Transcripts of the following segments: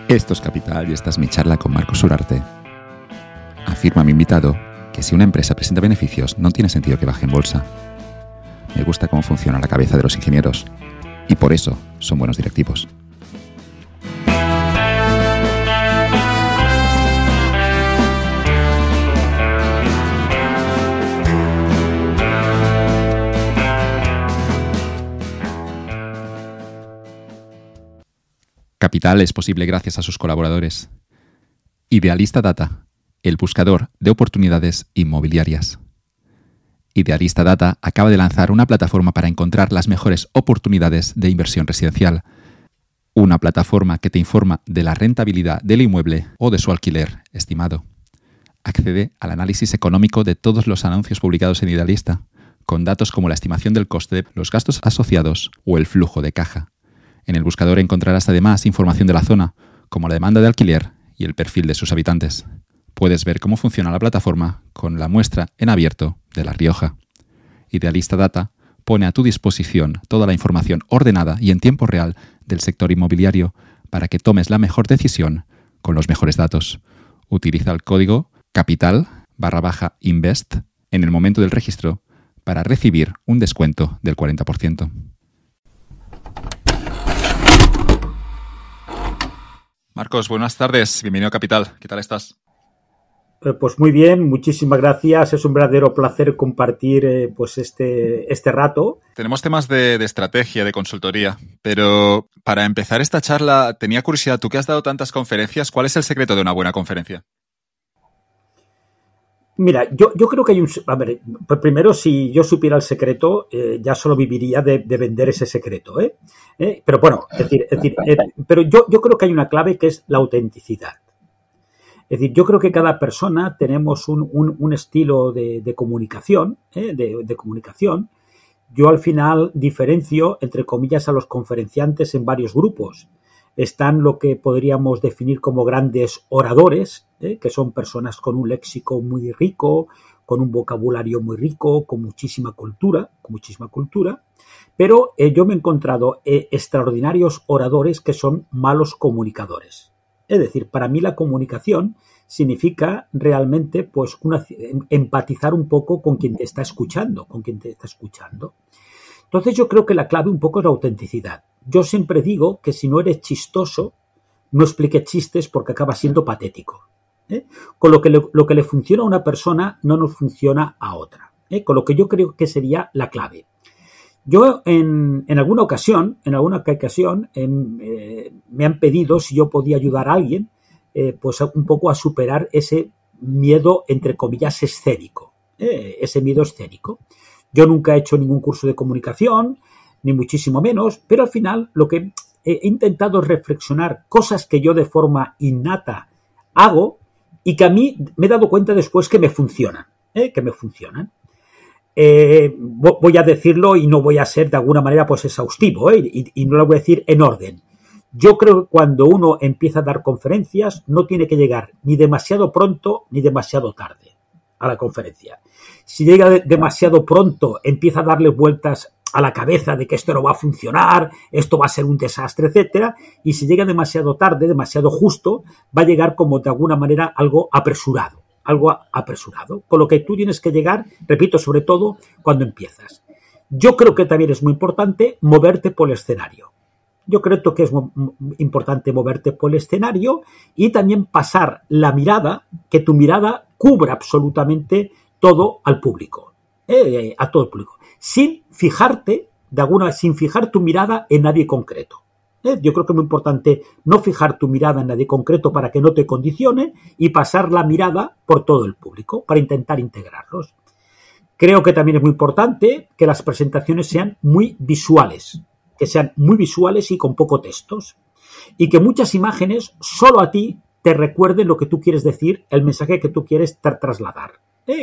Esto es Capital y esta es mi charla con Marcos Urarte. Afirma mi invitado que si una empresa presenta beneficios no tiene sentido que baje en bolsa. Me gusta cómo funciona la cabeza de los ingenieros y por eso son buenos directivos. Capital es posible gracias a sus colaboradores. Idealista Data, el buscador de oportunidades inmobiliarias. Idealista Data acaba de lanzar una plataforma para encontrar las mejores oportunidades de inversión residencial. Una plataforma que te informa de la rentabilidad del inmueble o de su alquiler estimado. Accede al análisis económico de todos los anuncios publicados en Idealista, con datos como la estimación del coste, los gastos asociados o el flujo de caja. En el buscador encontrarás además información de la zona, como la demanda de alquiler y el perfil de sus habitantes. Puedes ver cómo funciona la plataforma con la muestra en abierto de La Rioja. Idealista Data pone a tu disposición toda la información ordenada y en tiempo real del sector inmobiliario para que tomes la mejor decisión con los mejores datos. Utiliza el código capital_invest en el momento del registro para recibir un descuento del 40%. Marcos, buenas tardes. Bienvenido a Capital. ¿Qué tal estás? Pues muy bien, muchísimas gracias. Es un verdadero placer compartir este rato. Tenemos temas de estrategia, de consultoría, pero para empezar esta charla tenía curiosidad, tú que has dado tantas conferencias, ¿cuál es el secreto de una buena conferencia? Mira, yo creo que hay un... A ver, pues primero, si yo supiera el secreto, ya solo viviría de vender ese secreto, pero bueno, pero yo creo que hay una clave que es la autenticidad. Es decir, yo creo que cada persona tenemos un estilo de comunicación, de comunicación. Yo al final diferencio, entre comillas, a los conferenciantes en varios grupos. Están lo que podríamos definir como grandes oradores, que son personas con un léxico muy rico, con un vocabulario muy rico, con muchísima cultura, pero yo me he encontrado extraordinarios oradores que son malos comunicadores. Es decir, para mí la comunicación significa realmente pues empatizar un poco con quien te está escuchando, Entonces yo creo que la clave un poco es la autenticidad. Yo siempre digo que si no eres chistoso, no expliques chistes porque acaba siendo patético. Con lo que le funciona a una persona no nos funciona a otra. Con lo que yo creo que sería la clave. Yo en alguna ocasión me han pedido si yo podía ayudar a alguien pues un poco a superar ese miedo, entre comillas, escénico. Ese miedo escénico. Yo nunca he hecho ningún curso de comunicación, ni muchísimo menos, pero al final lo que he intentado es reflexionar cosas que yo de forma innata hago y que a mí me he dado cuenta después que me funcionan. Voy a decirlo y no voy a ser de alguna manera pues exhaustivo, y no lo voy a decir en orden. Yo creo que cuando uno empieza a dar conferencias no tiene que llegar ni demasiado pronto ni demasiado tarde a la conferencia. Si llega demasiado pronto, empieza a darle vueltas a la cabeza de que esto no va a funcionar, esto va a ser un desastre, etcétera, y si llega demasiado tarde, demasiado justo, va a llegar como de alguna manera algo apresurado, con lo que tú tienes que llegar, repito, sobre todo cuando empiezas. Yo creo que también es muy importante moverte por el escenario. Yo creo que es muy importante moverte por el escenario y también pasar la mirada, que tu mirada cubra absolutamente todo al público, a todo el público, sin fijar tu mirada en nadie concreto. Yo creo que es muy importante no fijar tu mirada en nadie concreto para que no te condicione y pasar la mirada por todo el público para intentar integrarlos. Creo que también es muy importante que las presentaciones sean muy visuales, y con poco textos, y que muchas imágenes solo a ti te recuerden lo que tú quieres decir, el mensaje que tú quieres trasladar.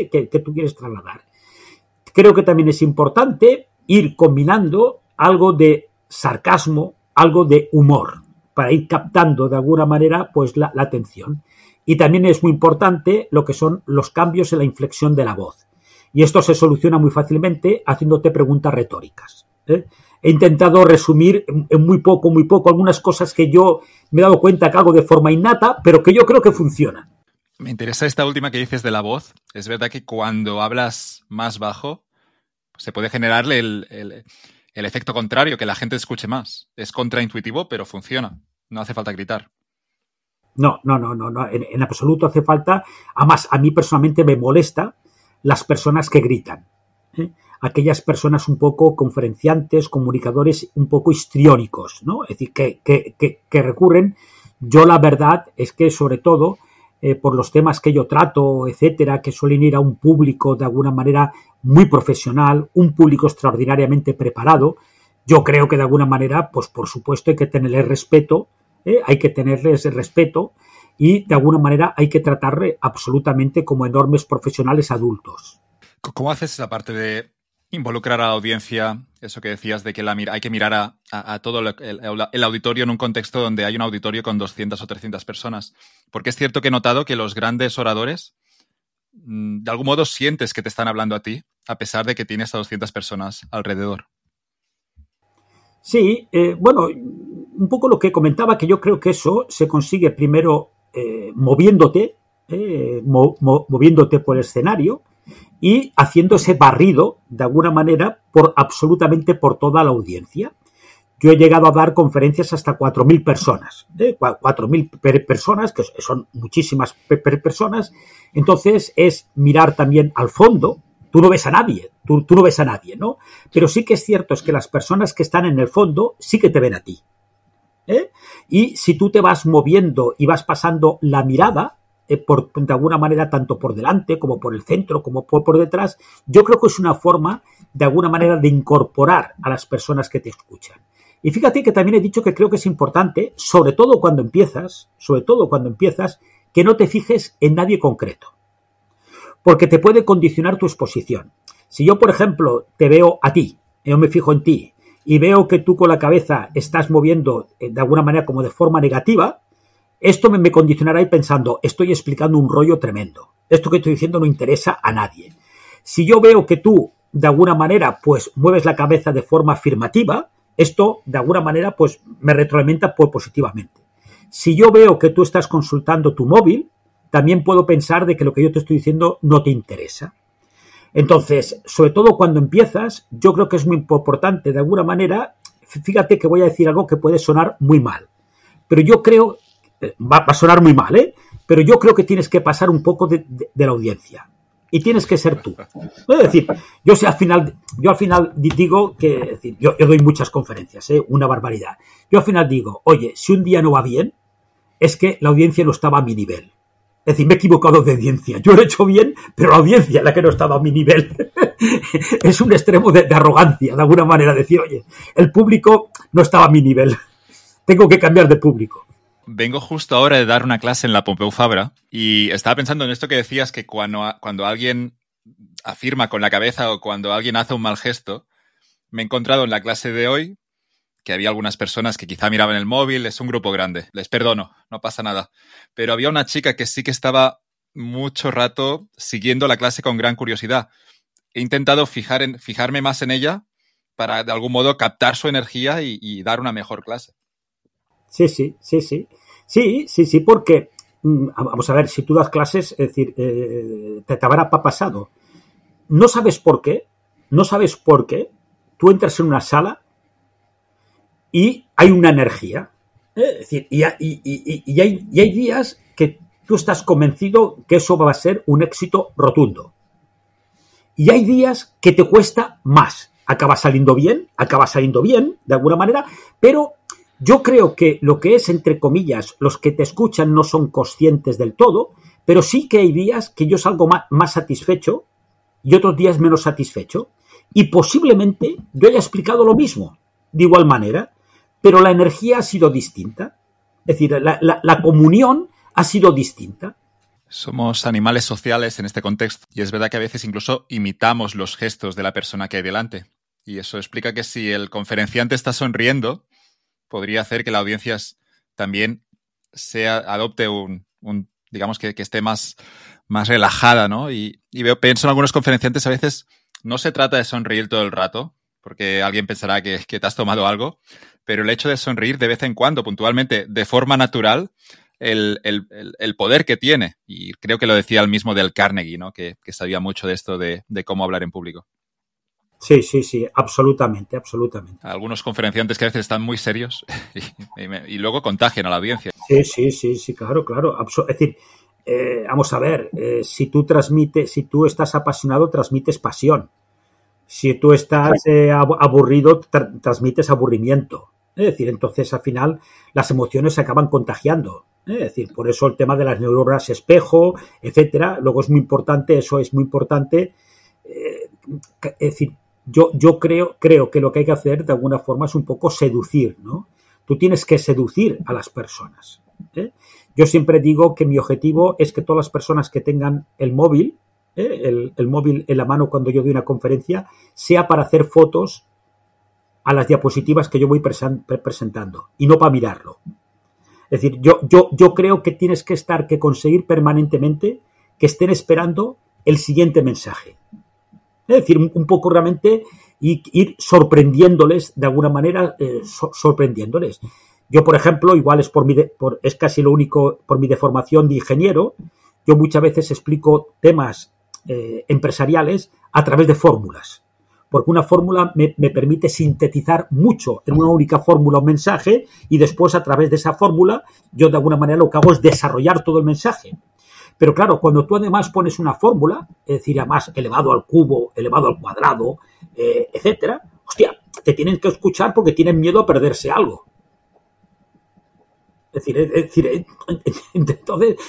Creo que también es importante ir combinando algo de sarcasmo, algo de humor, para ir captando de alguna manera pues la atención. Y también es muy importante lo que son los cambios en la inflexión de la voz. Y esto se soluciona muy fácilmente haciéndote preguntas retóricas. ¿eh? He intentado resumir en muy poco, algunas cosas que yo me he dado cuenta que hago de forma innata, pero que yo creo que funcionan. Me interesa esta última que dices de la voz. Es verdad que cuando hablas más bajo, se puede generarle el efecto contrario, que la gente escuche más. Es contraintuitivo, pero funciona. No hace falta gritar. No. En absoluto hace falta. Además, a mí personalmente me molesta las personas que gritan. Aquellas personas un poco conferenciantes, comunicadores un poco histriónicos, ¿no? Es decir, que recurren. Yo la verdad es que sobre todo por los temas que yo trato, etcétera, que suelen ir a un público de alguna manera muy profesional, un público extraordinariamente preparado, yo creo que de alguna manera, pues por supuesto hay que tenerles respeto, y de alguna manera hay que tratarle absolutamente como enormes profesionales adultos. ¿Cómo haces esa parte de involucrar a la audiencia? Eso que decías de que hay que mirar a todo el auditorio en un contexto donde hay un auditorio con 200 o 300 personas. Porque es cierto que he notado que los grandes oradores, de algún modo sientes que te están hablando a ti, a pesar de que tienes a 200 personas alrededor. Sí, bueno, un poco lo que comentaba, que yo creo que eso se consigue primero moviéndote por el escenario y haciendo ese barrido, de alguna manera, absolutamente por toda la audiencia. Yo he llegado a dar conferencias hasta 4.000 personas, 4.000 personas, que son muchísimas personas. Entonces es mirar también al fondo. Tú no ves a nadie, tú no ves a nadie, ¿no? Pero sí que es cierto es que las personas que están en el fondo sí que te ven a ti. Y si tú te vas moviendo y vas pasando la mirada, de alguna manera, tanto por delante como por el centro, como por detrás, yo creo que es una forma, de alguna manera, de incorporar a las personas que te escuchan. Y fíjate que también he dicho que creo que es importante, sobre todo cuando empiezas, que no te fijes en nadie concreto, porque te puede condicionar tu exposición. Si yo, por ejemplo, te veo a ti, yo me fijo en ti, y veo que tú con la cabeza estás moviendo de alguna manera como de forma negativa, esto me condicionará y pensando, estoy explicando un rollo tremendo. Esto que estoy diciendo no interesa a nadie. Si yo veo que tú, de alguna manera, pues mueves la cabeza de forma afirmativa, esto, de alguna manera, pues me retroalimenta positivamente. Si yo veo que tú estás consultando tu móvil, también puedo pensar de que lo que yo te estoy diciendo no te interesa. Entonces, sobre todo cuando empiezas, yo creo que es muy importante, de alguna manera, fíjate que voy a decir algo que puede sonar muy mal, pero yo creo, va a sonar muy mal, pero yo creo que tienes que pasar un poco de la audiencia y tienes que ser tú. Es decir, yo al final digo que, es decir, yo doy muchas conferencias, una barbaridad. Yo al final digo, oye, si un día no va bien, es que la audiencia no estaba a mi nivel. Es decir, me he equivocado de audiencia. Yo lo he hecho bien, pero la audiencia es la que no estaba a mi nivel. Es un extremo de arrogancia, de alguna manera, decir, oye, el público no estaba a mi nivel. Tengo que cambiar de público. Vengo justo ahora de dar una clase en la Pompeu Fabra y estaba pensando en esto que decías, que cuando alguien afirma con la cabeza o cuando alguien hace un mal gesto, me he encontrado en la clase de hoy que había algunas personas que quizá miraban el móvil, es un grupo grande, les perdono, no pasa nada. Pero había una chica que sí que estaba mucho rato siguiendo la clase con gran curiosidad. He intentado fijarme más en ella para de algún modo captar su energía y dar una mejor clase. Sí, porque, vamos a ver, si tú das clases, es decir, te habrá pasado. No sabes por qué, tú entras en una sala y hay una energía. Es decir, y hay días que tú estás convencido que eso va a ser un éxito rotundo. Y hay días que te cuesta más. Acaba saliendo bien, de alguna manera, pero yo creo que lo que es, entre comillas, los que te escuchan no son conscientes del todo, pero sí que hay días que yo salgo más satisfecho y otros días menos satisfecho. Y posiblemente yo haya explicado lo mismo, de igual manera, pero la energía ha sido distinta. Es decir, la comunión ha sido distinta. Somos animales sociales en este contexto y es verdad que a veces incluso imitamos los gestos de la persona que hay delante. Y eso explica que si el conferenciante está sonriendo, podría hacer que la audiencia también adopte digamos que esté más relajada, ¿no? Y pienso en algunos conferenciantes, a veces no se trata de sonreír todo el rato, porque alguien pensará que te has tomado algo, pero el hecho de sonreír de vez en cuando, puntualmente, de forma natural, el poder que tiene. Y creo que lo decía el mismo Del Carnegie, ¿no? Que sabía mucho de esto de cómo hablar en público. Sí, sí, sí, absolutamente, absolutamente. Algunos conferenciantes que a veces están muy serios y luego contagian a la audiencia. Sí, sí, sí, sí, claro, claro. Es decir, vamos a ver, si tú estás apasionado, transmites pasión. Si tú estás aburrido, transmites aburrimiento. Es decir, entonces al final las emociones se acaban contagiando. Es decir, por eso el tema de las neuronas espejo, etcétera. Luego es muy importante, eso es muy importante. Es decir, yo creo que lo que hay que hacer de alguna forma es un poco seducir, ¿no? Tú tienes que seducir a las personas. Yo siempre digo que mi objetivo es que todas las personas que tengan el móvil, el móvil en la mano cuando yo doy una conferencia, sea para hacer fotos a las diapositivas que yo voy presentando y no para mirarlo. Es decir, yo creo que tienes que conseguir permanentemente que estén esperando el siguiente mensaje. Es decir, un poco realmente ir sorprendiéndoles de alguna manera, sorprendiéndoles. Yo, por ejemplo, igual es casi lo único, por mi deformación de ingeniero, yo muchas veces explico temas empresariales a través de fórmulas. Porque una fórmula me permite sintetizar mucho en una única fórmula un mensaje y después a través de esa fórmula yo de alguna manera lo que hago es desarrollar todo el mensaje. Pero claro, cuando tú además pones una fórmula, es decir, además elevado al cubo, elevado al cuadrado, etcétera, hostia, te tienen que escuchar porque tienen miedo a perderse algo. Es decir, entonces,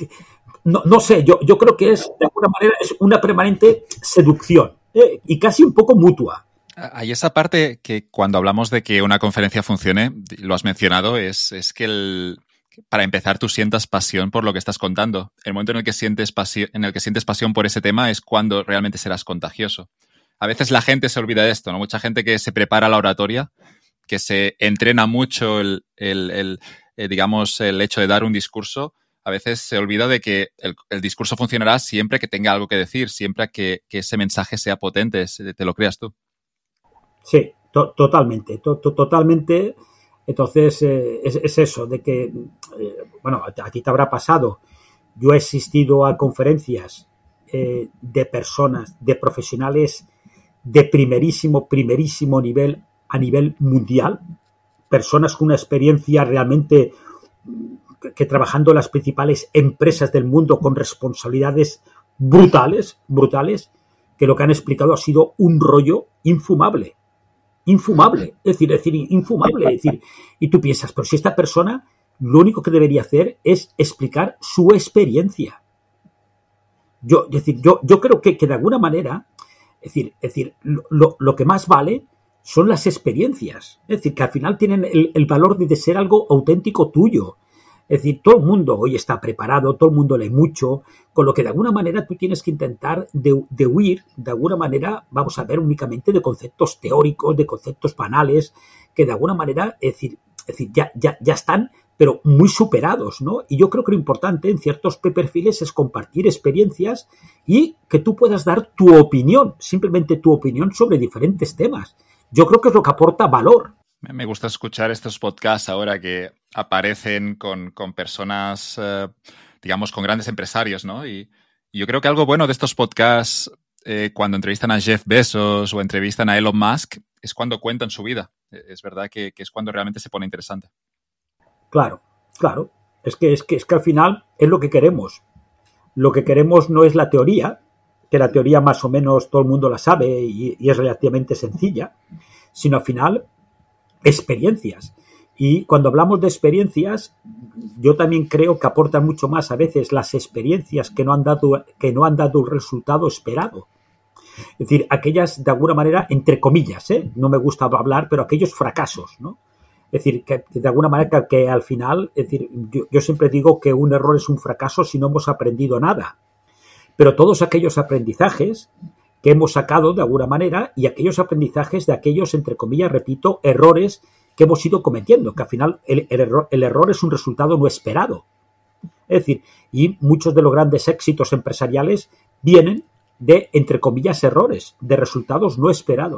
no sé, yo creo que es, de alguna manera, es una permanente seducción y casi un poco mutua. Hay esa parte que cuando hablamos de que una conferencia funcione, lo has mencionado, es que para empezar tú sientas pasión por lo que estás contando. El momento en el que sientes pasión por ese tema es cuando realmente serás contagioso. A veces la gente se olvida de esto, ¿no? Mucha gente que se prepara la oratoria, que se entrena mucho digamos, el hecho de dar un discurso, a veces se olvida de que el discurso funcionará siempre que tenga algo que decir, siempre que ese mensaje sea potente, te lo creas tú. Sí, totalmente, totalmente. Entonces, es eso, de que, bueno, a ti te habrá pasado. Yo he asistido a conferencias de personas, de profesionales de primerísimo nivel a nivel mundial, personas con una experiencia realmente que trabajando en las principales empresas del mundo con responsabilidades brutales, que lo que han explicado ha sido un rollo infumable. Es decir, infumable. Es decir, y tú piensas, pero si esta persona lo único que debería hacer es explicar su experiencia. Yo creo que de alguna manera, es decir, lo que más vale son las experiencias. Es decir, que al final tienen el valor de ser algo auténtico tuyo. Es decir, todo el mundo hoy está preparado, todo el mundo lee mucho, con lo que de alguna manera tú tienes que intentar de huir, de alguna manera, vamos a ver, únicamente de conceptos teóricos, de conceptos banales, que de alguna manera, es decir ya están, pero muy superados, ¿no? Y yo creo que lo importante en ciertos perfiles es compartir experiencias y que tú puedas dar tu opinión, simplemente tu opinión sobre diferentes temas. Yo creo que es lo que aporta valor. Me gusta escuchar estos podcasts ahora que aparecen con personas, digamos, con grandes empresarios, ¿no? Y yo creo que algo bueno de estos podcasts, cuando entrevistan a Jeff Bezos o entrevistan a Elon Musk, es cuando cuentan su vida. Es verdad que es cuando realmente se pone interesante. Claro. Es que al final es lo que queremos. Lo que queremos no es la teoría, que la teoría más o menos todo el mundo la sabe y es relativamente sencilla, sino al final experiencias. Y cuando hablamos de experiencias, yo también creo que aportan mucho más a veces las experiencias que no han dado el resultado esperado. Es decir, aquellas de alguna manera, entre comillas, no me gusta hablar, pero aquellos fracasos, ¿no? Es decir, que de alguna manera que al final, es decir, yo siempre digo que un error es un fracaso si no hemos aprendido nada. Pero todos aquellos aprendizajes que hemos sacado de alguna manera y aquellos aprendizajes de aquellos, entre comillas, repito, errores que hemos ido cometiendo, que al final el error es un resultado no esperado. Es decir, y muchos de los grandes éxitos empresariales vienen de, entre comillas, errores, de resultados no esperados.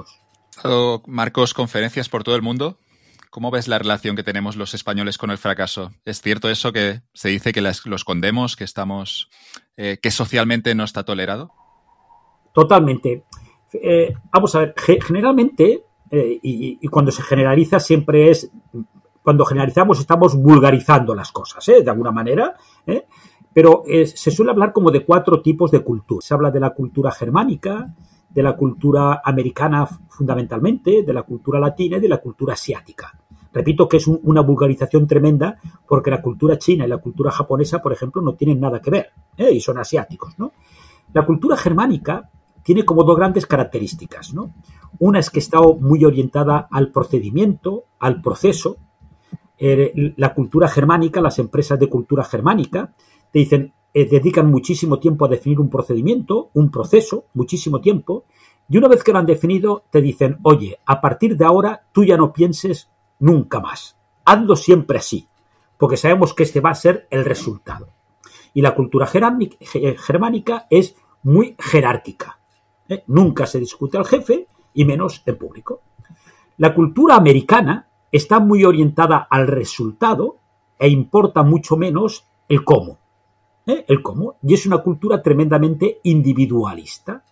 Has dado, Marcos, conferencias por todo el mundo. ¿Cómo ves la relación que tenemos los españoles con el fracaso? ¿Es cierto eso que se dice que lo escondemos, que estamos, que socialmente no está tolerado? Totalmente. Vamos a ver, generalmente, y cuando se generaliza siempre es, cuando generalizamos estamos vulgarizando las cosas, de alguna manera, pero se suele hablar como de 4 tipos de cultura. Se habla de la cultura germánica, de la cultura americana fundamentalmente, de la cultura latina y de la cultura asiática. Repito que es una vulgarización tremenda porque la cultura china y la cultura japonesa, por ejemplo, no tienen nada que ver, y son asiáticos, ¿no? La cultura germánica tiene como 2 grandes características, ¿no? Una es que está muy orientada al procedimiento, al proceso. La cultura germánica, las empresas de cultura germánica, te dicen, dedican muchísimo tiempo a definir un procedimiento, un proceso, muchísimo tiempo, y una vez que lo han definido, te dicen, oye, a partir de ahora tú ya no pienses nunca más. Hazlo siempre así, porque sabemos que este va a ser el resultado. Y la cultura germánica es muy jerárquica. Nunca se discute al jefe y menos en público. La cultura americana está muy orientada al resultado e importa mucho menos el cómo. El cómo. Y es una cultura tremendamente individualista.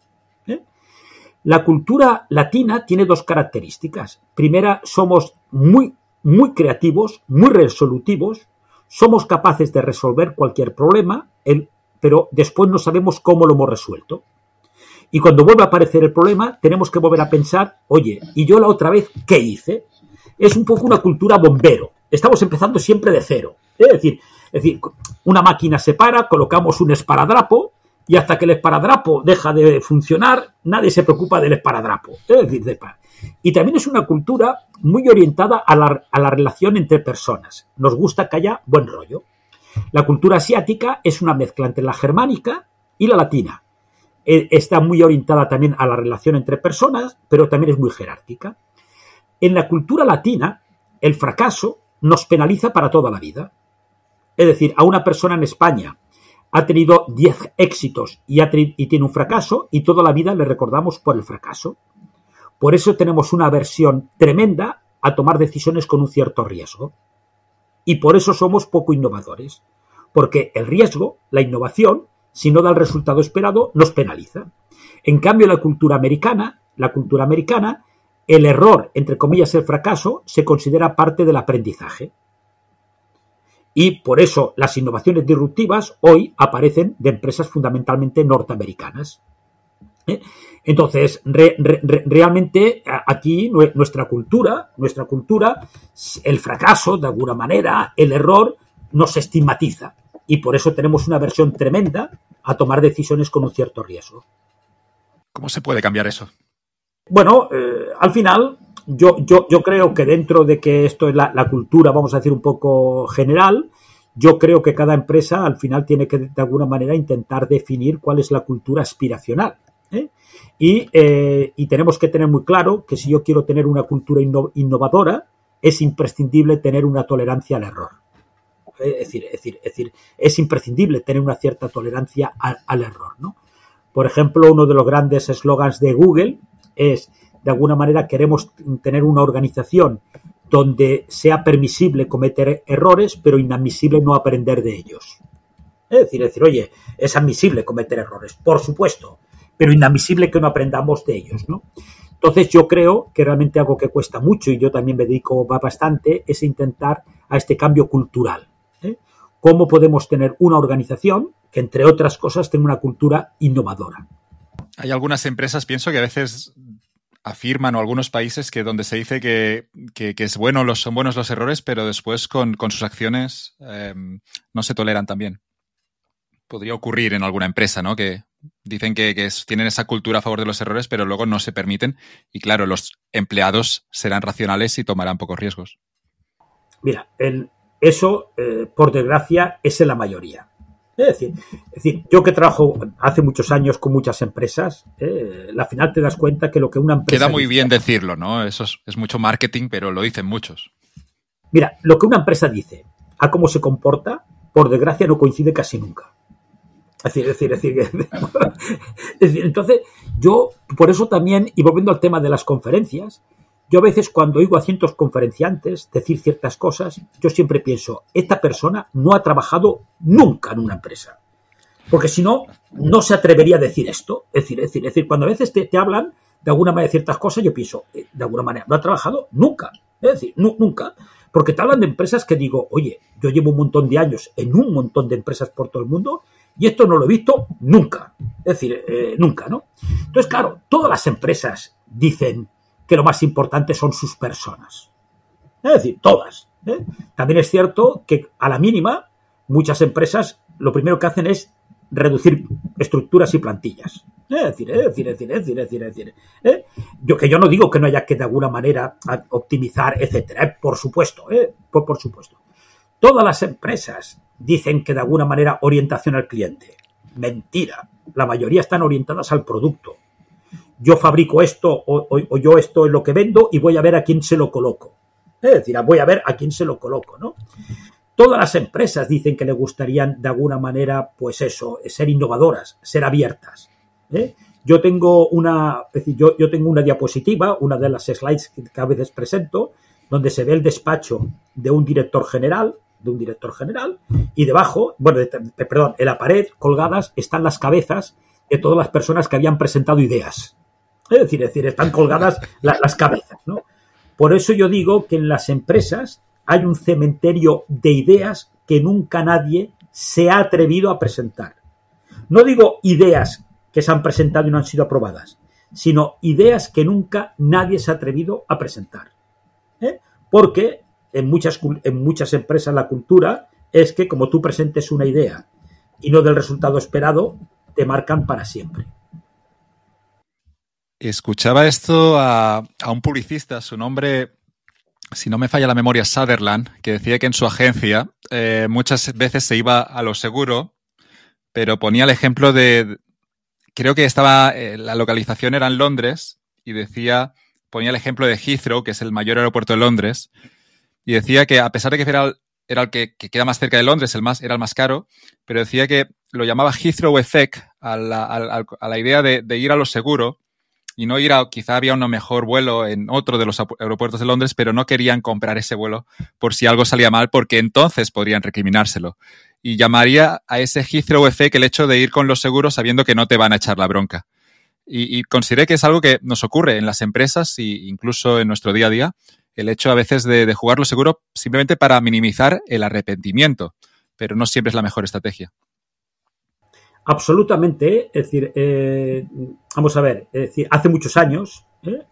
La cultura latina tiene 2 características. Primera, somos muy, muy creativos, muy resolutivos, somos capaces de resolver cualquier problema, pero después no sabemos cómo lo hemos resuelto. Y cuando vuelve a aparecer el problema, tenemos que volver a pensar, oye, ¿y yo la otra vez qué hice? Es un poco una cultura bombero. Estamos empezando siempre de cero. Es decir, una máquina se para, colocamos un esparadrapo y hasta que el esparadrapo deja de funcionar, nadie se preocupa del esparadrapo. Es decir, y también es una cultura muy orientada a la relación entre personas. Nos gusta que haya buen rollo. La cultura asiática es una mezcla entre la germánica y la latina. Está muy orientada también a la relación entre personas, pero también es muy jerárquica. En la cultura latina, el fracaso nos penaliza para toda la vida. Es decir, a una persona en España ha tenido 10 éxitos y tiene un fracaso y toda la vida le recordamos por el fracaso. Por eso tenemos una aversión tremenda a tomar decisiones con un cierto riesgo. Y por eso somos poco innovadores. Porque el riesgo, la innovación, si no da el resultado esperado, nos penaliza. En cambio, la cultura americana, el error, entre comillas, el fracaso, se considera parte del aprendizaje. Y por eso las innovaciones disruptivas hoy aparecen de empresas fundamentalmente norteamericanas. Entonces, realmente aquí nuestra cultura, el fracaso, de alguna manera, el error, nos estigmatiza. Y por eso tenemos una aversión tremenda a tomar decisiones con un cierto riesgo. ¿Cómo se puede cambiar eso? Bueno, al final, yo creo que dentro de que esto es la cultura, vamos a decir, un poco general, yo creo que cada empresa al final tiene que, de alguna manera, intentar definir cuál es la cultura aspiracional. Y tenemos que tener muy claro que si yo quiero tener una cultura innovadora, es imprescindible tener una tolerancia al error. Es decir, es imprescindible tener una cierta tolerancia al error, ¿no? Por ejemplo, uno de los grandes eslogans de Google es, de alguna manera, queremos tener una organización donde sea permisible cometer errores, pero inadmisible no aprender de ellos. Es decir, oye, es admisible cometer errores, por supuesto, pero inadmisible que no aprendamos de ellos, ¿no? Entonces yo creo que realmente algo que cuesta mucho, y yo también me dedico bastante, es intentar a este cambio cultural. ¿Cómo podemos tener una organización que, entre otras cosas, tenga una cultura innovadora? Hay algunas empresas, pienso, que a veces afirman, o algunos países, que donde se dice que son buenos los errores, pero después con sus acciones no se toleran también. Podría ocurrir en alguna empresa, ¿no? Que dicen que tienen esa cultura a favor de los errores, pero luego no se permiten. Y claro, los empleados serán racionales y tomarán pocos riesgos. Mira, eso, por desgracia, es en la mayoría. Es decir, yo que trabajo hace muchos años con muchas empresas, al final te das cuenta que lo que una empresa... Queda muy bien decirlo, ¿no? Eso es mucho marketing, pero lo dicen muchos. Mira, lo que una empresa dice a cómo se comporta, por desgracia, no coincide casi nunca. Entonces, yo, por eso también, y volviendo al tema de las conferencias, yo a veces cuando oigo a ciertos conferenciantes decir ciertas cosas, yo siempre pienso, esta persona no ha trabajado nunca en una empresa. Porque si no, no se atrevería a decir esto. Es decir, cuando a veces te hablan de alguna manera de ciertas cosas, yo pienso, de alguna manera, no ha trabajado nunca. Es decir, nunca. Porque te hablan de empresas que digo, oye, yo llevo un montón de años en un montón de empresas por todo el mundo y esto no lo he visto nunca. Es decir, nunca, ¿no? Entonces, claro, todas las empresas dicen que lo más importante son sus personas. Es decir, todas. También es cierto que a la mínima, muchas empresas lo primero que hacen es reducir estructuras y plantillas. Yo no digo que no haya que de alguna manera optimizar, etcétera. Por supuesto, por supuesto. Todas las empresas dicen que de alguna manera orientación al cliente. Mentira. La mayoría están orientadas al producto. Yo fabrico esto o yo esto es lo que vendo y voy a ver a quién se lo coloco. Es decir, voy a ver a quién se lo coloco, ¿no? Todas las empresas dicen que le gustarían de alguna manera, pues eso, ser innovadoras, ser abiertas. Yo tengo yo tengo una diapositiva, una de las slides que a veces presento, donde se ve el despacho de un director general, y debajo, en la pared colgadas están las cabezas de todas las personas que habían presentado ideas. Es decir, están colgadas las cabezas, ¿no? Por eso yo digo que en las empresas hay un cementerio de ideas que nunca nadie se ha atrevido a presentar. No digo ideas que se han presentado y no han sido aprobadas, sino ideas que nunca nadie se ha atrevido a presentar. Porque en muchas empresas la cultura es que como tú presentes una idea y no del resultado esperado, te marcan para siempre. Escuchaba esto a un publicista, su nombre, si no me falla la memoria, Sutherland, que decía que en su agencia muchas veces se iba a lo seguro, pero ponía el ejemplo creo que la localización era en Londres, y ponía el ejemplo de Heathrow, que es el mayor aeropuerto de Londres, y decía que a pesar de que era el que queda más cerca de Londres, era el más caro, pero decía que lo llamaba Heathrow Effect a la idea de ir a lo seguro, y no quizá había un mejor vuelo en otro de los aeropuertos de Londres, pero no querían comprar ese vuelo por si algo salía mal, porque entonces podrían recriminárselo. Y llamaría a ese Heathrow Effect el hecho de ir con lo seguro sabiendo que no te van a echar la bronca. Y consideré que es algo que nos ocurre en las empresas e incluso en nuestro día a día, el hecho a veces de jugar lo seguro simplemente para minimizar el arrepentimiento, pero no siempre es la mejor estrategia. Absolutamente, es decir, vamos a ver, es decir, hace muchos años,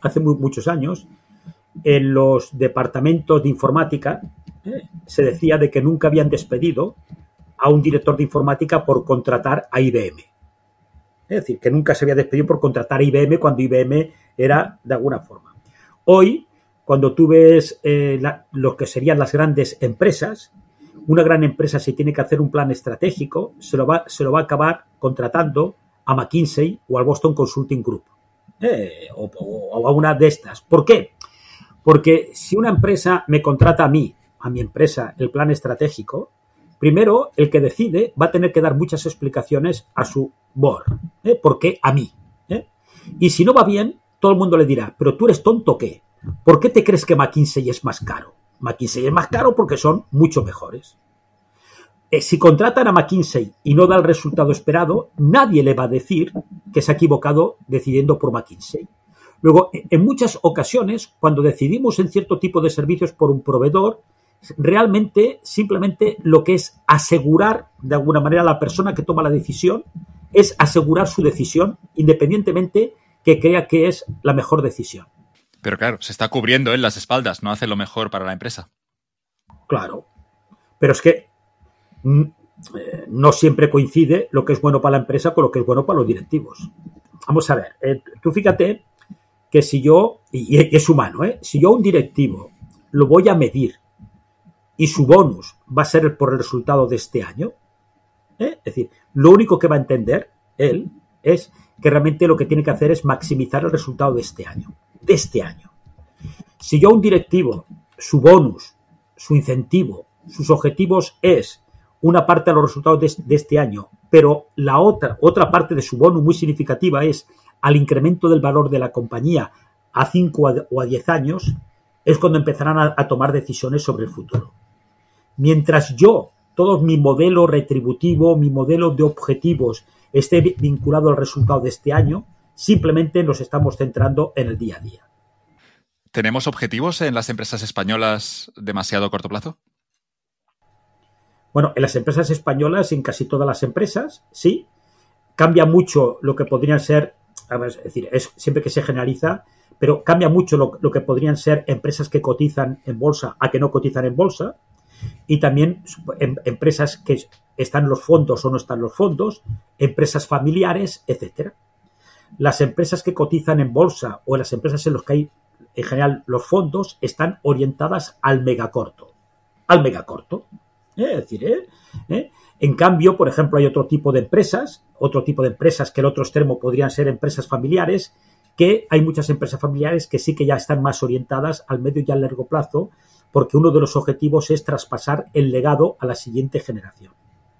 en los departamentos de informática se decía de que nunca habían despedido a un director de informática por contratar a IBM. Es decir, que nunca se había despedido por contratar a IBM cuando IBM era de alguna forma. Hoy, cuando tú ves lo que serían las grandes empresas, una gran empresa, si tiene que hacer un plan estratégico, se lo va a acabar contratando a McKinsey o al Boston Consulting Group o a una de estas. ¿Por qué? Porque si una empresa me contrata a mi empresa, el plan estratégico, primero el que decide va a tener que dar muchas explicaciones a su board. ¿Por qué a mí? Y si no va bien, todo el mundo le dirá, pero tú eres tonto o qué. ¿Por qué te crees que McKinsey es más caro? McKinsey es más caro porque son mucho mejores. Si contratan a McKinsey y no da el resultado esperado, nadie le va a decir que se ha equivocado decidiendo por McKinsey. Luego, en muchas ocasiones, cuando decidimos en cierto tipo de servicios por un proveedor, realmente simplemente lo que es asegurar de alguna manera a la persona que toma la decisión es asegurar su decisión independientemente que crea que es la mejor decisión. Pero claro, se está cubriendo en las espaldas, no hace lo mejor para la empresa. Claro, pero es que no siempre coincide lo que es bueno para la empresa con lo que es bueno para los directivos. Vamos a ver, tú fíjate que si yo, y es humano, si yo a un directivo lo voy a medir y su bonus va a ser por el resultado de este año, es decir, lo único que va a entender él es que realmente lo que tiene que hacer es maximizar el resultado de este año. Si yo a un directivo, su bonus, su incentivo, sus objetivos es una parte de los resultados de este año pero la otra parte de su bono muy significativa es al incremento del valor de la compañía a 5 o a 10 años, es cuando empezarán a tomar decisiones sobre el futuro. Mientras todo mi modelo retributivo, mi modelo de objetivos esté vinculado al resultado de este año, simplemente nos estamos centrando en el día a día. ¿Tenemos objetivos en las empresas españolas demasiado a corto plazo? Bueno, en las empresas españolas, en casi todas las empresas, sí. Cambia mucho lo que podrían ser, es decir, es siempre que se generaliza, pero cambia mucho lo que podrían ser empresas que cotizan en bolsa a que no cotizan en bolsa, y también empresas que están los fondos o no están los fondos, empresas familiares, etcétera. Las empresas que cotizan en bolsa o las empresas en las que hay en general los fondos están orientadas al megacorto. Al megacorto. Es decir, en cambio, por ejemplo, hay otro tipo de empresas que el otro extremo podrían ser empresas familiares, que hay muchas empresas familiares que sí que ya están más orientadas al medio y al largo plazo, porque uno de los objetivos es traspasar el legado a la siguiente generación.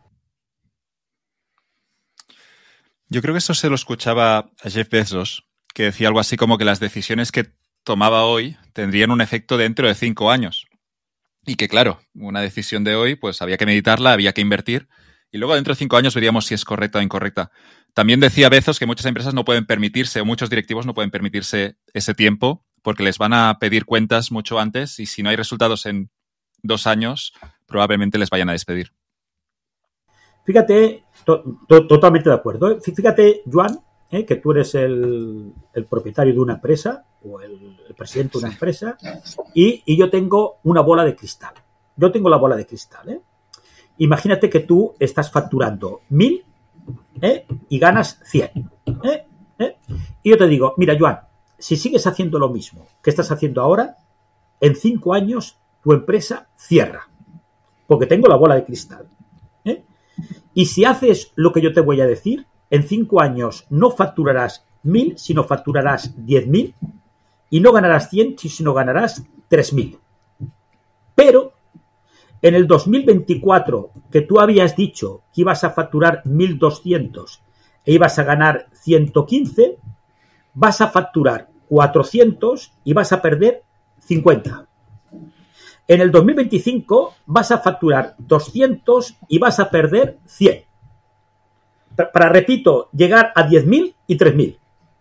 Yo creo que eso se lo escuchaba a Jeff Bezos, que decía algo así como que las decisiones que tomaba hoy tendrían un efecto dentro de 5 años. Y que, claro, una decisión de hoy, pues había que meditarla, había que invertir, y luego dentro de 5 años veríamos si es correcta o incorrecta. También decía Bezos que muchas empresas no pueden permitirse, o muchos directivos no pueden permitirse ese tiempo, porque les van a pedir cuentas mucho antes, y si no hay resultados en 2 años, probablemente les vayan a despedir. Fíjate, totalmente de acuerdo. Fíjate, Joan, que tú eres el propietario de una empresa o el presidente de una empresa y yo tengo una bola de cristal. Yo tengo la bola de cristal. Imagínate que tú estás facturando 1.000 y ganas 100. Y yo te digo, mira, Joan, si sigues haciendo lo mismo que estás haciendo ahora, en 5 años tu empresa cierra, porque tengo la bola de cristal. Y si haces lo que yo te voy a decir, en 5 años no facturarás 1.000, sino facturarás 10.000 y no ganarás 100, sino ganarás 3.000. Pero en el 2024, que tú habías dicho que ibas a facturar 1.200 e ibas a ganar 115, vas a facturar 400 y vas a perder 50. En el 2025 vas a facturar 200 y vas a perder 100. Para, repito, llegar a 10.000 y 3.000.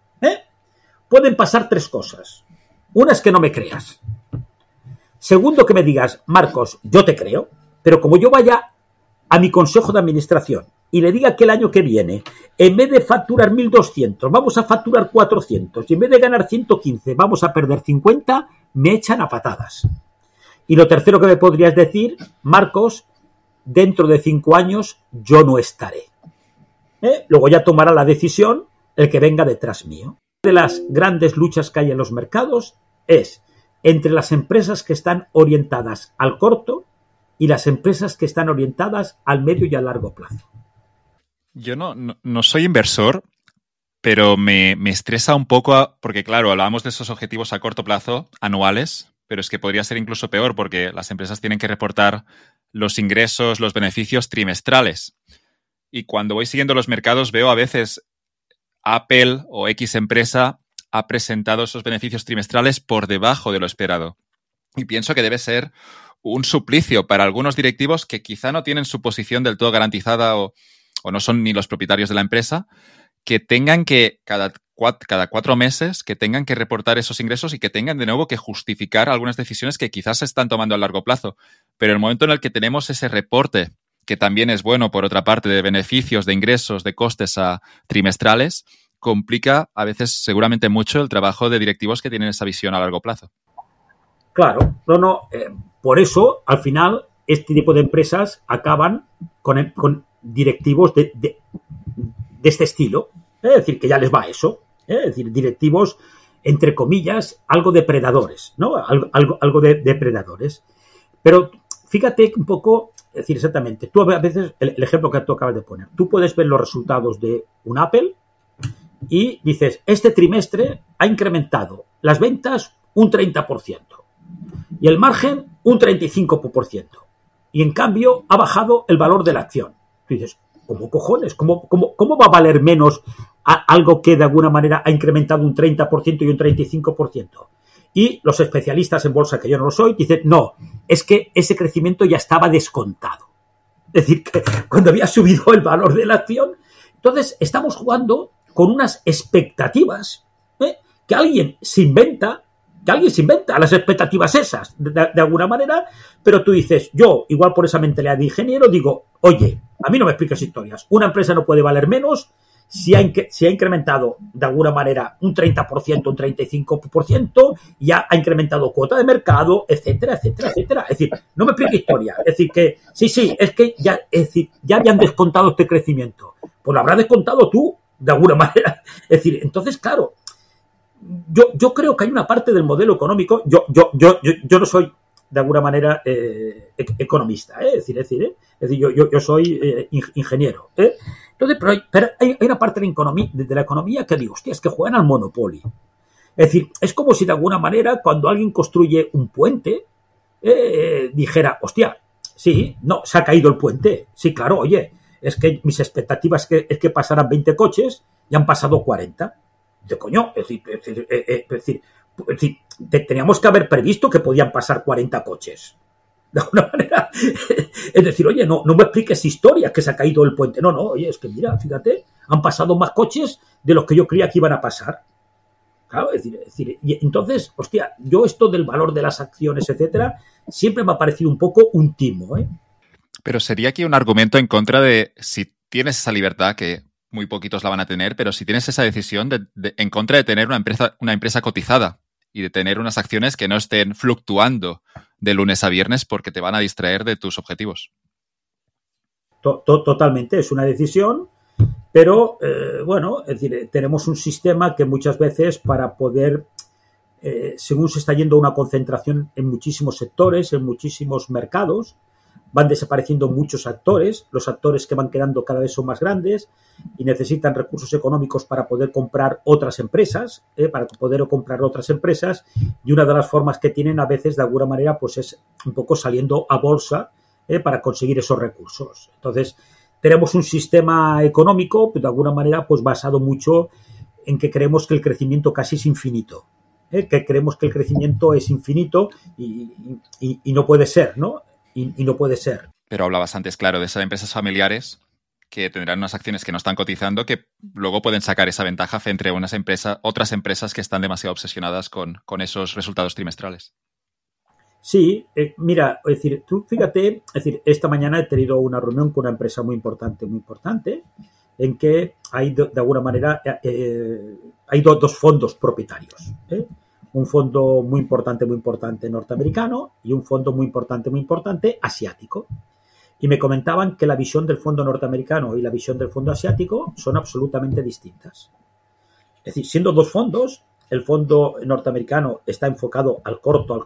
Pueden pasar 3 cosas. Una es que no me creas. Segundo, que me digas, Marcos, yo te creo, pero como yo vaya a mi consejo de administración y le diga que el año que viene, en vez de facturar 1.200, vamos a facturar 400 y en vez de ganar 115 vamos a perder 50, me echan a patadas. Y lo tercero que me podrías decir, Marcos, dentro de 5 años yo no estaré. Luego ya tomará la decisión el que venga detrás mío. Una de las grandes luchas que hay en los mercados es entre las empresas que están orientadas al corto y las empresas que están orientadas al medio y al largo plazo. Yo no soy inversor, pero me estresa un poco porque, claro, hablábamos de esos objetivos a corto plazo, anuales, pero es que podría ser incluso peor porque las empresas tienen que reportar los ingresos, los beneficios trimestrales. Y cuando voy siguiendo los mercados veo a veces Apple o X empresa ha presentado esos beneficios trimestrales por debajo de lo esperado. Y pienso que debe ser un suplicio para algunos directivos que quizá no tienen su posición del todo garantizada o no son ni los propietarios de la empresa, que tengan que cada 4 meses que tengan que reportar esos ingresos y que tengan de nuevo que justificar algunas decisiones que quizás se están tomando a largo plazo. Pero el momento en el que tenemos ese reporte, que también es bueno por otra parte, de beneficios, de ingresos, de costes a trimestrales, complica a veces seguramente mucho el trabajo de directivos que tienen esa visión a largo plazo. Claro, por eso al final este tipo de empresas acaban con directivos de este estilo, es decir, que ya les va eso, es decir, directivos, entre comillas, algo depredadores, ¿no? Algo de depredadores. Pero fíjate un poco, es decir, exactamente, tú a veces, el ejemplo que tú acabas de poner, tú puedes ver los resultados de un Apple y dices, este trimestre ha incrementado las ventas un 30% y el margen un 35%. Y en cambio ha bajado el valor de la acción. Tú dices, ¿Cómo cojones? ¿Cómo va a valer menos algo que de alguna manera ha incrementado un 30% y un 35%? Y los especialistas en bolsa, que yo no lo soy, dicen, no, es que ese crecimiento ya estaba descontado. Es decir, que cuando había subido el valor de la acción, entonces estamos jugando con unas expectativas que alguien se inventa las expectativas esas, de alguna manera, pero tú dices, yo, igual por esa mentalidad de ingeniero, digo, oye, a mí no me expliques historias. Una empresa no puede valer menos si ha incrementado de alguna manera un 30%, un 35%, ya ha incrementado cuota de mercado, etcétera, etcétera, etcétera. Es decir, no me expliques historia. Es decir, que sí, es que ya habían descontado este crecimiento. Pues lo habrás descontado tú, de alguna manera. Es decir, entonces, claro, yo creo que hay una parte del modelo económico, yo no soy de alguna manera economista, es decir, yo soy ingeniero, Entonces, pero hay una parte de la economía que digo, hostia, es que juegan al Monopoly. Es decir, es como si de alguna manera cuando alguien construye un puente dijera, hostia, sí, no, se ha caído el puente, sí, claro, oye, es que mis expectativas es que pasaran 20 coches y han pasado 40. De coño, es decir, teníamos que haber previsto que podían pasar 40 coches. De alguna manera. Es decir, oye, no me expliques historias que se ha caído el puente. No, oye, es que mira, fíjate, han pasado más coches de los que yo creía que iban a pasar. Claro, es decir, y entonces, hostia, yo esto del valor de las acciones, etcétera, siempre me ha parecido un poco un timo, Pero sería aquí un argumento en contra de si tienes esa libertad que muy poquitos la van a tener, pero si tienes esa decisión en contra de tener una empresa cotizada y de tener unas acciones que no estén fluctuando de lunes a viernes porque te van a distraer de tus objetivos. Totalmente, es una decisión, pero bueno, es decir, tenemos un sistema que muchas veces para poder, según se está yendo a una concentración en muchísimos sectores, en muchísimos mercados, van desapareciendo muchos actores, los actores que van quedando cada vez son más grandes y necesitan recursos económicos para poder comprar otras empresas, y una de las formas que tienen a veces de alguna manera pues es un poco saliendo a bolsa para conseguir esos recursos. Entonces tenemos un sistema económico de alguna manera pues basado mucho en que creemos que el crecimiento casi es infinito, que creemos que el crecimiento es infinito y no puede ser, ¿no? Y no puede ser. Pero hablabas antes, claro, de esas empresas familiares que tendrán unas acciones que no están cotizando que luego pueden sacar esa ventaja frente a otras empresas que están demasiado obsesionadas con esos resultados trimestrales. Sí, mira, es decir, tú fíjate, es decir, esta mañana he tenido una reunión con una empresa muy importante, en que hay de alguna manera hay dos fondos propietarios, un fondo muy importante norteamericano y un fondo muy importante asiático. Y me comentaban que la visión del fondo norteamericano y la visión del fondo asiático son absolutamente distintas. Es decir, siendo dos fondos, el fondo norteamericano está enfocado al corto,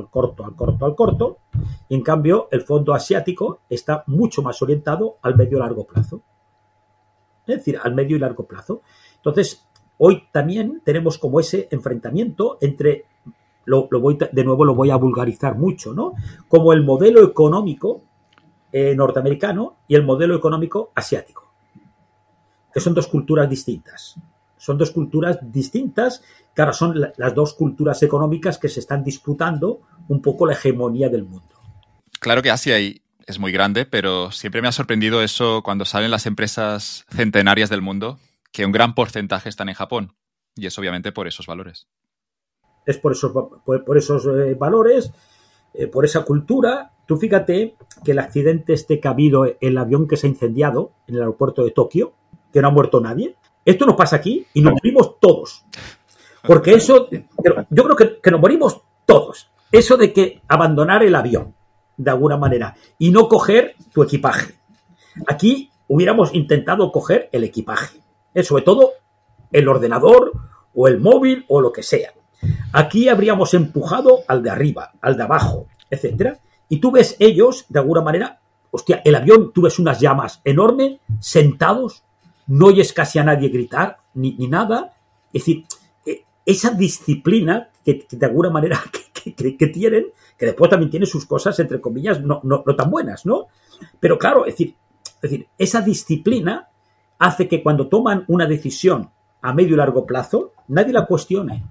y en cambio el fondo asiático está mucho más orientado al medio y largo plazo. Es decir, al medio y largo plazo. Entonces, hoy también tenemos como ese enfrentamiento entre, lo voy a vulgarizar mucho, ¿no? Como el modelo económico norteamericano y el modelo económico asiático, que son dos culturas distintas. Son dos culturas distintas que ahora son las dos culturas económicas que se están disputando un poco la hegemonía del mundo. Claro que Asia es muy grande, pero siempre me ha sorprendido eso cuando salen las empresas centenarias del mundo, que un gran porcentaje están en Japón. Y es obviamente por esos valores. Es por esos valores, por esa cultura. Tú fíjate que el accidente que ha habido, el avión que se ha incendiado en el aeropuerto de Tokio, que no ha muerto nadie, esto nos pasa aquí y nos morimos todos. Porque eso, yo creo que nos morimos todos. Eso de que abandonar el avión, de alguna manera, y no coger tu equipaje. Aquí hubiéramos intentado coger el equipaje. Sobre todo el ordenador o el móvil o lo que sea. Aquí habríamos empujado al de arriba, al de abajo, etcétera. Y tú ves ellos, de alguna manera, hostia, el avión, tú ves unas llamas enormes, sentados, no oyes casi a nadie gritar, ni nada. Es decir, esa disciplina que de alguna manera que tienen, que después también tiene sus cosas, entre comillas, no tan buenas, ¿no? Pero claro, es decir, Es decir, esa disciplina hace que cuando toman una decisión a medio y largo plazo, nadie la cuestione.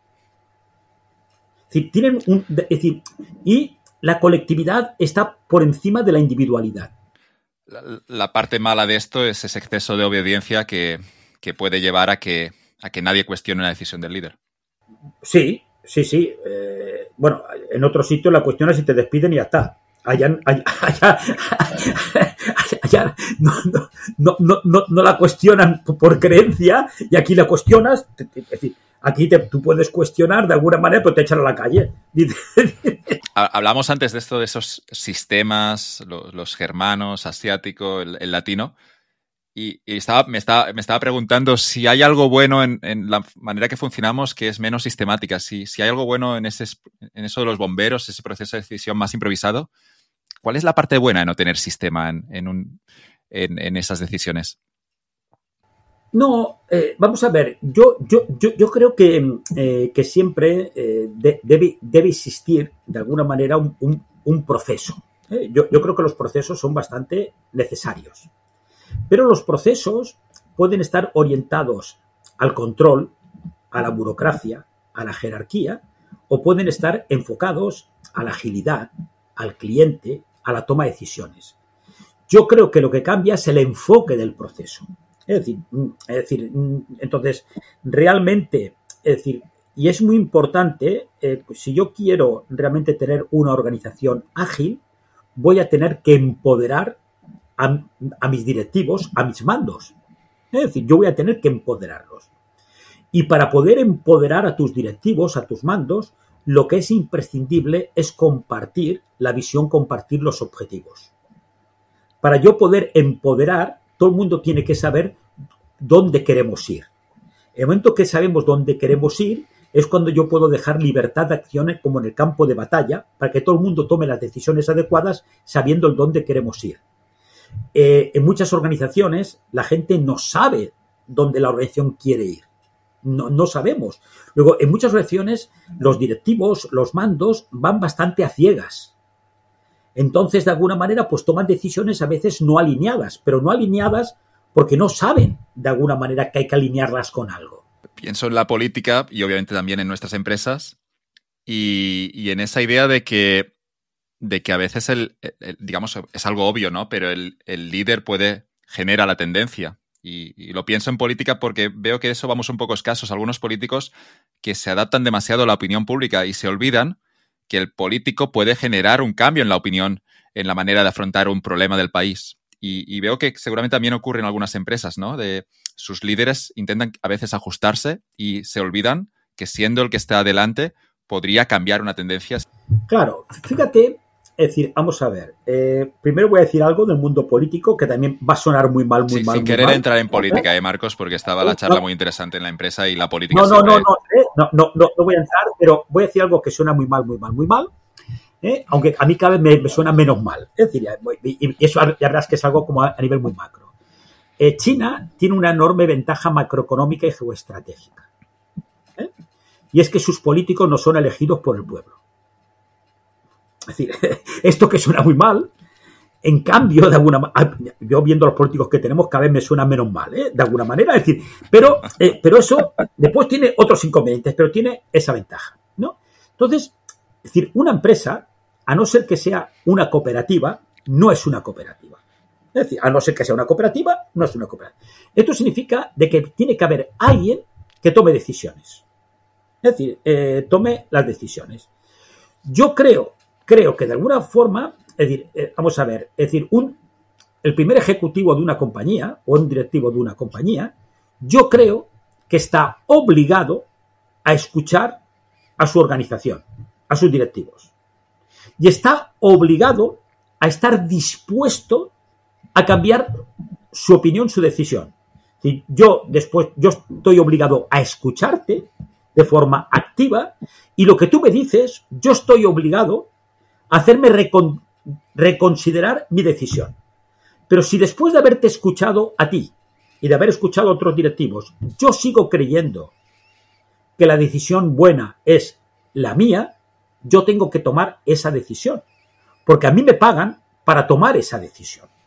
Es decir, y la colectividad está por encima de la individualidad. La parte mala de esto es ese exceso de obediencia que puede llevar a que nadie cuestione la decisión del líder. Sí. Bueno, en otro sitio la cuestión es si te despiden y ya está. Allá no la cuestionan por creencia, y aquí la cuestionas. Es decir, aquí tú puedes cuestionar de alguna manera, pero te echan a la calle. Hablamos antes de esto, de esos sistemas, los germanos, asiático, el latino, y me estaba preguntando si hay algo bueno en la manera que funcionamos que es menos sistemática, si hay algo bueno en eso de los bomberos, ese proceso de decisión más improvisado. ¿Cuál es la parte buena de no tener sistema en esas decisiones? No, vamos a ver, yo creo que siempre debe existir de alguna manera un proceso. Yo creo que los procesos son bastante necesarios, pero los procesos pueden estar orientados al control, a la burocracia, a la jerarquía, o pueden estar enfocados a la agilidad, al cliente, a la toma de decisiones. Yo creo que lo que cambia es el enfoque del proceso. Es decir, entonces, realmente, y es muy importante, si yo quiero realmente tener una organización ágil, voy a tener que empoderar a mis directivos, a mis mandos. Es decir, yo voy a tener que empoderarlos. Y para poder empoderar a tus directivos, a tus mandos, lo que es imprescindible es compartir la visión, compartir los objetivos. Para yo poder empoderar, todo el mundo tiene que saber dónde queremos ir. En el momento que sabemos dónde queremos ir, es cuando yo puedo dejar libertad de acciones como en el campo de batalla, para que todo el mundo tome las decisiones adecuadas sabiendo el dónde queremos ir. En muchas organizaciones la gente no sabe dónde la organización quiere ir. No sabemos. Luego, en muchas organizaciones los directivos, los mandos van bastante a ciegas. Entonces, de alguna manera, pues toman decisiones a veces no alineadas, pero no alineadas porque no saben, de alguna manera, que hay que alinearlas con algo. Pienso en la política y obviamente también en nuestras empresas y en esa idea de que a veces digamos, es algo obvio, ¿no? Pero el líder genera la tendencia. Y lo pienso en política porque veo que eso vamos un poco escasos. Algunos políticos que se adaptan demasiado a la opinión pública y se olvidan que el político puede generar un cambio en la opinión, en la manera de afrontar un problema del país. Y veo que seguramente también ocurre en algunas empresas, ¿no? Sus líderes intentan a veces ajustarse y se olvidan que siendo el que está adelante podría cambiar una tendencia. Claro, fíjate, es decir, vamos a ver. Primero voy a decir algo del mundo político que también va a sonar muy mal, muy mal. Sin querer entrar en política, Marcos, porque estaba la charla muy interesante en la empresa y la política. No voy a entrar, pero voy a decir algo que suena muy mal, muy mal, muy mal. Aunque a mí cada vez me suena menos mal. Es decir, y eso ya verás que es algo como a nivel muy macro. China tiene una enorme ventaja macroeconómica y geoestratégica. Y es que sus políticos no son elegidos por el pueblo. Es decir, esto que suena muy mal, en cambio, de alguna manera, yo viendo los políticos que tenemos, cada vez me suena menos mal, de alguna manera. Es decir, pero eso después tiene otros inconvenientes, pero tiene esa ventaja, ¿no? Entonces, es decir, una empresa, a no ser que sea una cooperativa, no es una cooperativa. Es decir, a no ser que sea una cooperativa, no es una cooperativa. Esto significa de que tiene que haber alguien que tome decisiones. Es decir, tome las decisiones. Yo creo que de alguna forma, es decir, vamos a ver, es decir, el primer ejecutivo de una compañía o un directivo de una compañía, yo creo que está obligado a escuchar a su organización, a sus directivos. Y está obligado a estar dispuesto a cambiar su opinión, su decisión. Si yo estoy obligado a escucharte de forma activa y lo que tú me dices, yo estoy obligado a hacerme reconsiderar mi decisión. Pero si después de haberte escuchado a ti y de haber escuchado a otros directivos, yo sigo creyendo que la decisión buena es la mía, yo tengo que tomar esa decisión. Porque a mí me pagan para tomar esa decisión.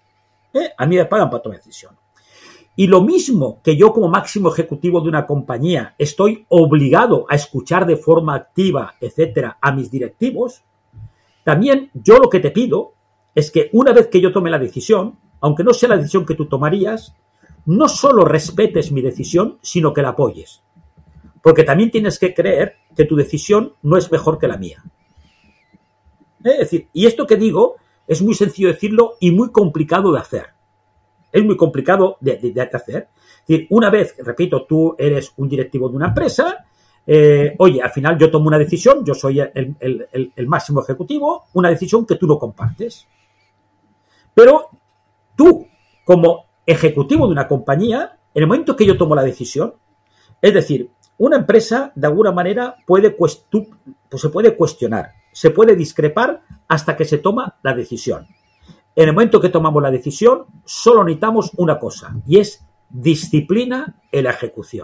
A mí me pagan para tomar decisión. Y lo mismo que yo como máximo ejecutivo de una compañía estoy obligado a escuchar de forma activa, etcétera, a mis directivos, también yo lo que te pido es que una vez que yo tome la decisión, aunque no sea la decisión que tú tomarías, no solo respetes mi decisión, sino que la apoyes. Porque también tienes que creer que tu decisión no es mejor que la mía. Es decir, y esto que digo es muy sencillo decirlo y muy complicado de hacer. Es muy complicado de hacer. Es decir, una vez, repito, tú eres un directivo de una empresa, oye, al final yo tomo una decisión, yo soy el máximo ejecutivo, una decisión que tú no compartes. Pero tú, como ejecutivo de una compañía, en el momento que yo tomo la decisión, es decir, una empresa, de alguna manera, se puede cuestionar, se puede discrepar hasta que se toma la decisión. En el momento que tomamos la decisión, solo necesitamos una cosa, y es disciplina en la ejecución.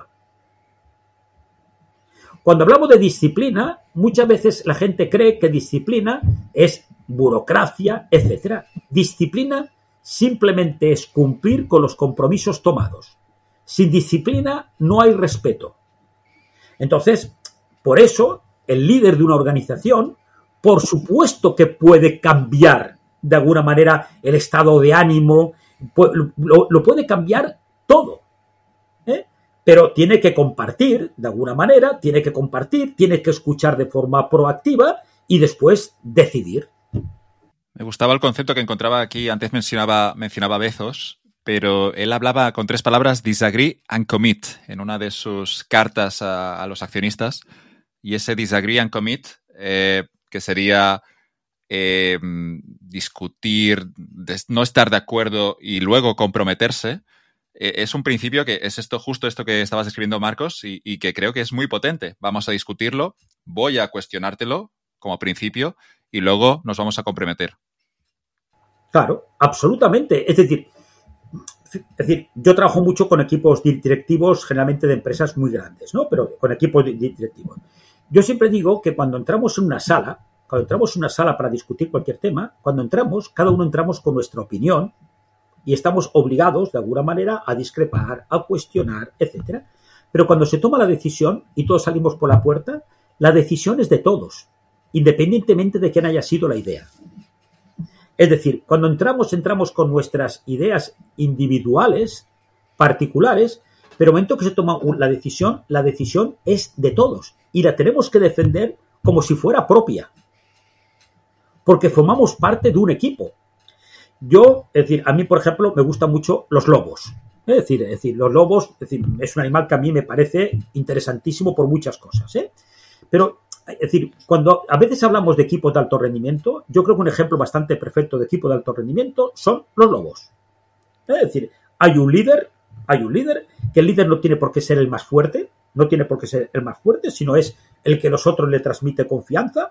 Cuando hablamos de disciplina, muchas veces la gente cree que disciplina es burocracia, etcétera. Disciplina simplemente es cumplir con los compromisos tomados. Sin disciplina no hay respeto. Entonces, por eso, el líder de una organización, por supuesto que puede cambiar de alguna manera el estado de ánimo, lo puede cambiar todo, pero tiene que compartir de alguna manera, tiene que escuchar de forma proactiva y después decidir. Me gustaba el concepto que encontraba aquí, antes mencionaba Bezos, pero él hablaba con 3 palabras, disagree and commit, en una de sus cartas a los accionistas, y ese disagree and commit, que sería discutir, no estar de acuerdo y luego comprometerse, es un principio que es justo esto que estabas escribiendo, Marcos, y que creo que es muy potente. Vamos a discutirlo, voy a cuestionártelo como principio y luego nos vamos a comprometer. Claro, absolutamente. Es decir, yo trabajo mucho con equipos directivos, generalmente de empresas muy grandes, ¿no? Pero con equipos directivos. Yo siempre digo que cuando entramos en una sala para discutir cualquier tema, cada uno entramos con nuestra opinión y estamos obligados, de alguna manera, a discrepar, a cuestionar, etcétera. Pero cuando se toma la decisión y todos salimos por la puerta, la decisión es de todos, independientemente de quién haya sido la idea. Es decir, cuando entramos con nuestras ideas individuales, particulares, pero en el momento que se toma la decisión es de todos y la tenemos que defender como si fuera propia, porque formamos parte de un equipo. A mí, por ejemplo, me gustan mucho los lobos. Es decir, los lobos, es un animal que a mí me parece interesantísimo por muchas cosas, Pero, cuando a veces hablamos de equipos de alto rendimiento, yo creo que un ejemplo bastante perfecto de equipo de alto rendimiento son los lobos. Es decir, hay un líder, que el líder no tiene por qué ser el más fuerte, sino es el que a los otros les transmite confianza,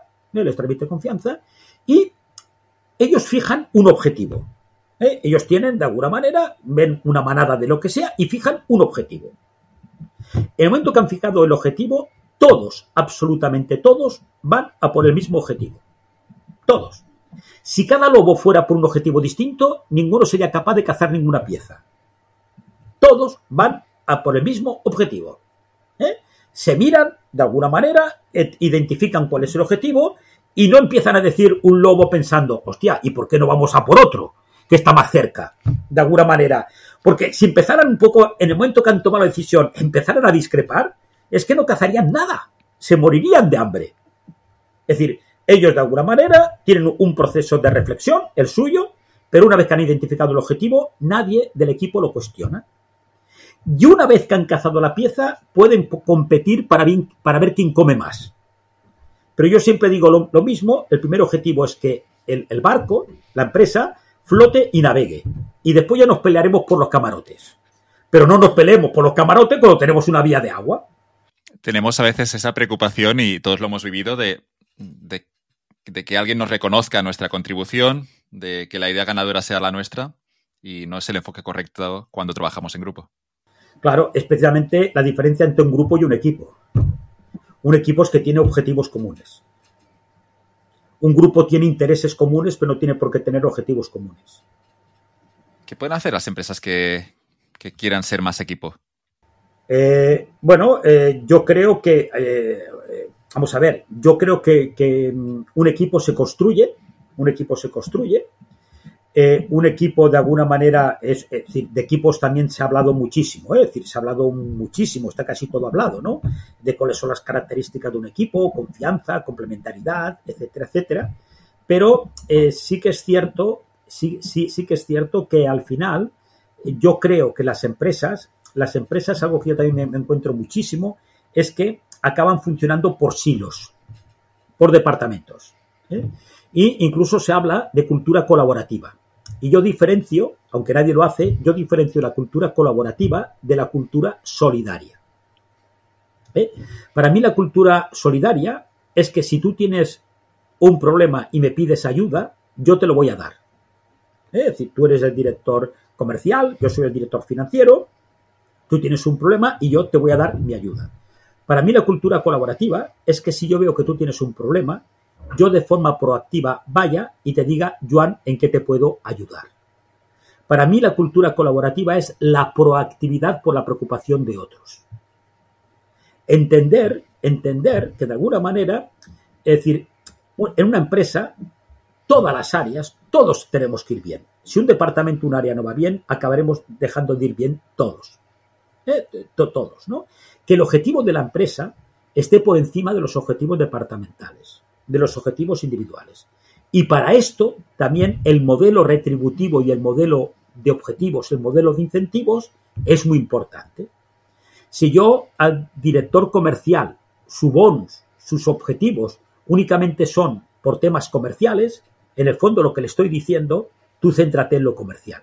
y ellos fijan un objetivo. Ellos tienen, de alguna manera, ven una manada de lo que sea y fijan un objetivo. En el momento que han fijado el objetivo, todos, absolutamente todos, van a por el mismo objetivo. Todos. Si cada lobo fuera por un objetivo distinto, ninguno sería capaz de cazar ninguna pieza. Todos van a por el mismo objetivo. Se miran, de alguna manera, identifican cuál es el objetivo y no empiezan a decir un lobo pensando, hostia, ¿y por qué no vamos a por otro que está más cerca? De alguna manera. Porque si empezaran un poco, en el momento que han tomado la decisión, empezaran a discrepar, es que no cazarían nada. Se morirían de hambre. Es decir, ellos de alguna manera tienen un proceso de reflexión, el suyo, pero una vez que han identificado el objetivo, nadie del equipo lo cuestiona. Y una vez que han cazado la pieza, pueden competir para ver quién come más. Pero yo siempre digo lo mismo, el primer objetivo es que el barco, la empresa, flote y navegue. Y después ya nos pelearemos por los camarotes. Pero no nos peleemos por los camarotes cuando tenemos una vía de agua. Tenemos a veces esa preocupación, y todos lo hemos vivido, de que alguien nos reconozca nuestra contribución, de que la idea ganadora sea la nuestra, y no es el enfoque correcto cuando trabajamos en grupo. Claro, especialmente la diferencia entre un grupo y un equipo. Un equipo es que tiene objetivos comunes. Un grupo tiene intereses comunes, pero no tiene por qué tener objetivos comunes. ¿Qué pueden hacer las empresas que quieran ser más equipo? Yo creo que, vamos a ver, yo creo que un equipo se construye, un equipo de alguna manera, es decir, de equipos también se ha hablado muchísimo, es decir, se ha hablado muchísimo, está casi todo hablado, ¿no? De cuáles son las características de un equipo, confianza, complementariedad, etcétera, etcétera. Pero sí que es cierto que al final yo creo que las empresas, algo que yo también me encuentro muchísimo, es que acaban funcionando por silos, por departamentos. Y incluso se habla de cultura colaborativa. Y yo diferencio, aunque nadie lo hace, la cultura colaborativa de la cultura solidaria. Para mí la cultura solidaria es que si tú tienes un problema y me pides ayuda, yo te lo voy a dar. Es decir, tú eres el director comercial, yo soy el director financiero, tú tienes un problema y yo te voy a dar mi ayuda. Para mí la cultura colaborativa es que si yo veo que tú tienes un problema, yo de forma proactiva vaya y te diga, Joan, ¿en qué te puedo ayudar? Para mí la cultura colaborativa es la proactividad por la preocupación de otros. Entender que de alguna manera, es decir, en una empresa, todas las áreas, todos tenemos que ir bien. Si un departamento, un área no va bien, acabaremos dejando de ir bien todos. Todos, ¿no? Que el objetivo de la empresa esté por encima de los objetivos departamentales, de los objetivos individuales. Y para esto también el modelo retributivo y el modelo de objetivos, el modelo de incentivos es muy importante. Si yo al director comercial, su bonus, sus objetivos únicamente son por temas comerciales, en el fondo lo que le estoy diciendo, tú céntrate en lo comercial.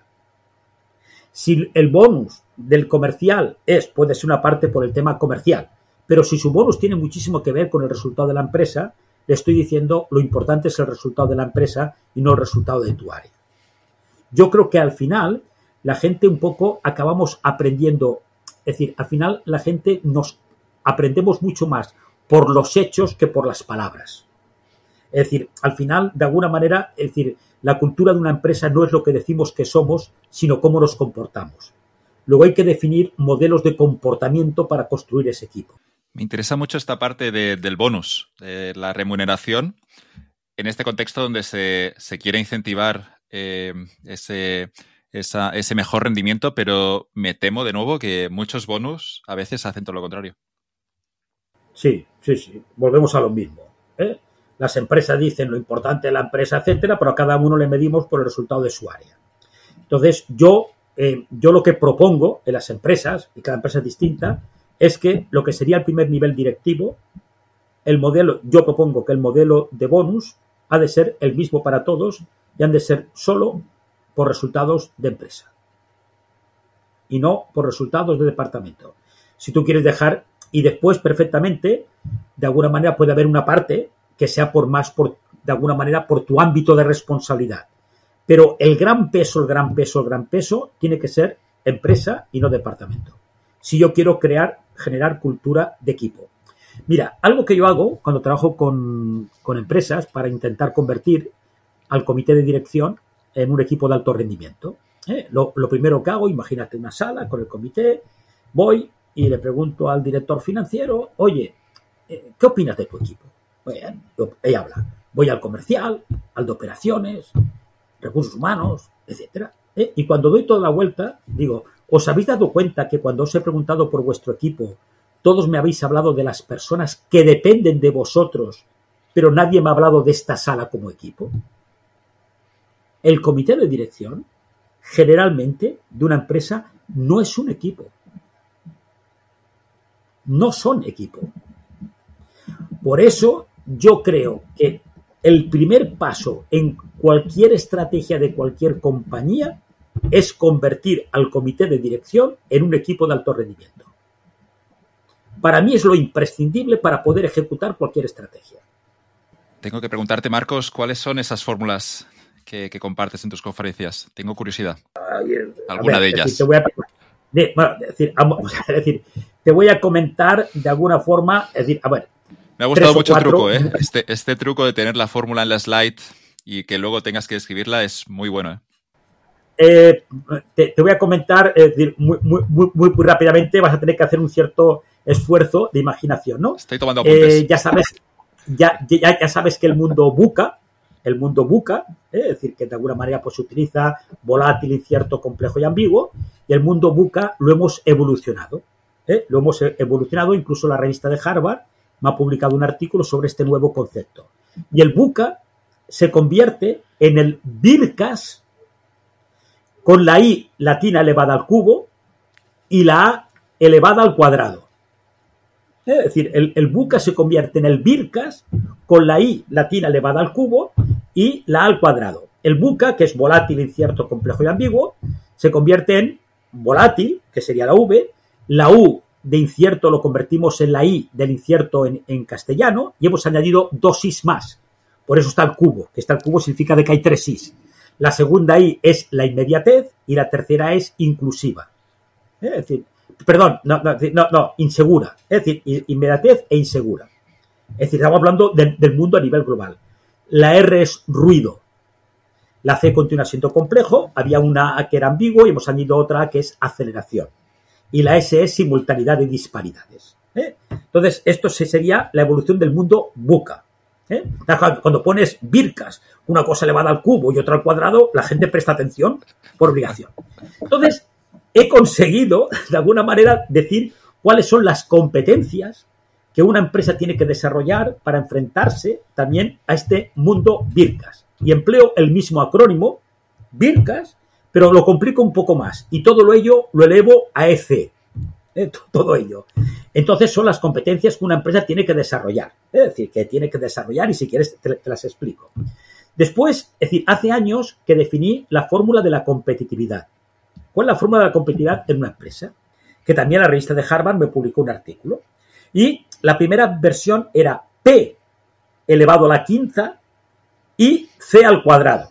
Si el bonus del comercial puede ser una parte por el tema comercial, pero si su bonus tiene muchísimo que ver con el resultado de la empresa, le estoy diciendo lo importante es el resultado de la empresa y no el resultado de tu área. Yo creo que al final la gente un poco acabamos aprendiendo, es decir, al final la gente nos aprendemos mucho más por los hechos que por las palabras. Es decir, al final, de alguna manera, es decir, la cultura de una empresa no es lo que decimos que somos, sino cómo nos comportamos. Luego hay que definir modelos de comportamiento para construir ese equipo. Me interesa mucho esta parte del bonus, de la remuneración, en este contexto donde se quiere incentivar ese mejor rendimiento, pero me temo de nuevo que muchos bonus a veces hacen todo lo contrario. Sí. Volvemos a lo mismo. Las empresas dicen lo importante de la empresa, etcétera, pero a cada uno le medimos por el resultado de su área. Entonces, yo lo que propongo en las empresas, y cada empresa es distinta, es que lo que sería el primer nivel directivo, yo propongo que el modelo de bonus ha de ser el mismo para todos y han de ser solo por resultados de empresa y no por resultados de departamento. Si tú quieres dejar, y después perfectamente, de alguna manera puede haber una parte que sea de alguna manera por tu ámbito de responsabilidad. Pero el gran peso tiene que ser empresa y no departamento. Si yo quiero generar cultura de equipo. Mira, algo que yo hago cuando trabajo con empresas para intentar convertir al comité de dirección en un equipo de alto rendimiento. Lo primero que hago, imagínate una sala con el comité, voy y le pregunto al director financiero, oye, ¿qué opinas de tu equipo? Ella habla, voy al comercial, al de operaciones, recursos humanos, etcétera. Y cuando doy toda la vuelta, digo, ¿os habéis dado cuenta que cuando os he preguntado por vuestro equipo, todos me habéis hablado de las personas que dependen de vosotros, pero nadie me ha hablado de esta sala como equipo? El comité de dirección, generalmente, de una empresa, no es un equipo. No son equipo. Por eso, yo creo que el primer paso en cualquier estrategia de cualquier compañía es convertir al comité de dirección en un equipo de alto rendimiento. Para mí es lo imprescindible para poder ejecutar cualquier estrategia. Tengo que preguntarte, Marcos, ¿cuáles son esas fórmulas que compartes en tus conferencias? Tengo curiosidad. ¿Alguna de ellas? Te voy a comentar de alguna forma, me ha gustado mucho el truco, ¿eh? Este truco de tener la fórmula en la slide y que luego tengas que escribirla es muy bueno, ¿eh? te voy a comentar, es decir, muy rápidamente. Vas a tener que hacer un cierto esfuerzo de imaginación, ¿no? Estoy tomando apuntes. Ya sabes que el mundo buca, es decir, que de alguna manera pues, se utiliza volátil, incierto, complejo y ambiguo, y el mundo buca lo hemos evolucionado. Lo hemos evolucionado, incluso la revista de Harvard me ha publicado un artículo sobre este nuevo concepto. Y el buca se convierte en el birkas con la i latina elevada al cubo y la a elevada al cuadrado. Es decir, el buca se convierte en el birkas con la i latina elevada al cubo y la a al cuadrado. El buca, que es volátil, incierto, complejo y ambiguo, se convierte en volátil, que sería la v. La u de incierto lo convertimos en la i del incierto en castellano y hemos añadido dos is más. Por eso está el cubo, que está el cubo significa de que hay tres is. La segunda i es la inmediatez y la tercera es inclusiva. Es decir, perdón, no, insegura. Es decir, inmediatez e insegura. Es decir, estamos hablando del mundo a nivel global. La R es ruido. La C continúa siendo complejo. Había una A que era ambiguo y hemos añadido otra A que es aceleración. Y la S es simultaneidad de disparidades. Entonces, esto sería la evolución del mundo buca. Cuando pones birkas, una cosa elevada al cubo y otra al cuadrado, la gente presta atención por obligación. Entonces, he conseguido, de alguna manera, decir cuáles son las competencias que una empresa tiene que desarrollar para enfrentarse también a este mundo birkas. Y empleo el mismo acrónimo, birkas, pero lo complico un poco más. Y todo ello lo elevo a EC. Todo ello. Entonces son las competencias que una empresa tiene que desarrollar. Es decir, que tiene que desarrollar y si quieres te las explico. Después, es decir, hace años que definí la fórmula de la competitividad. ¿Cuál es la fórmula de la competitividad en una empresa? Que también la revista de Harvard me publicó un artículo. Y la primera versión era P elevado a la quinta y C al cuadrado.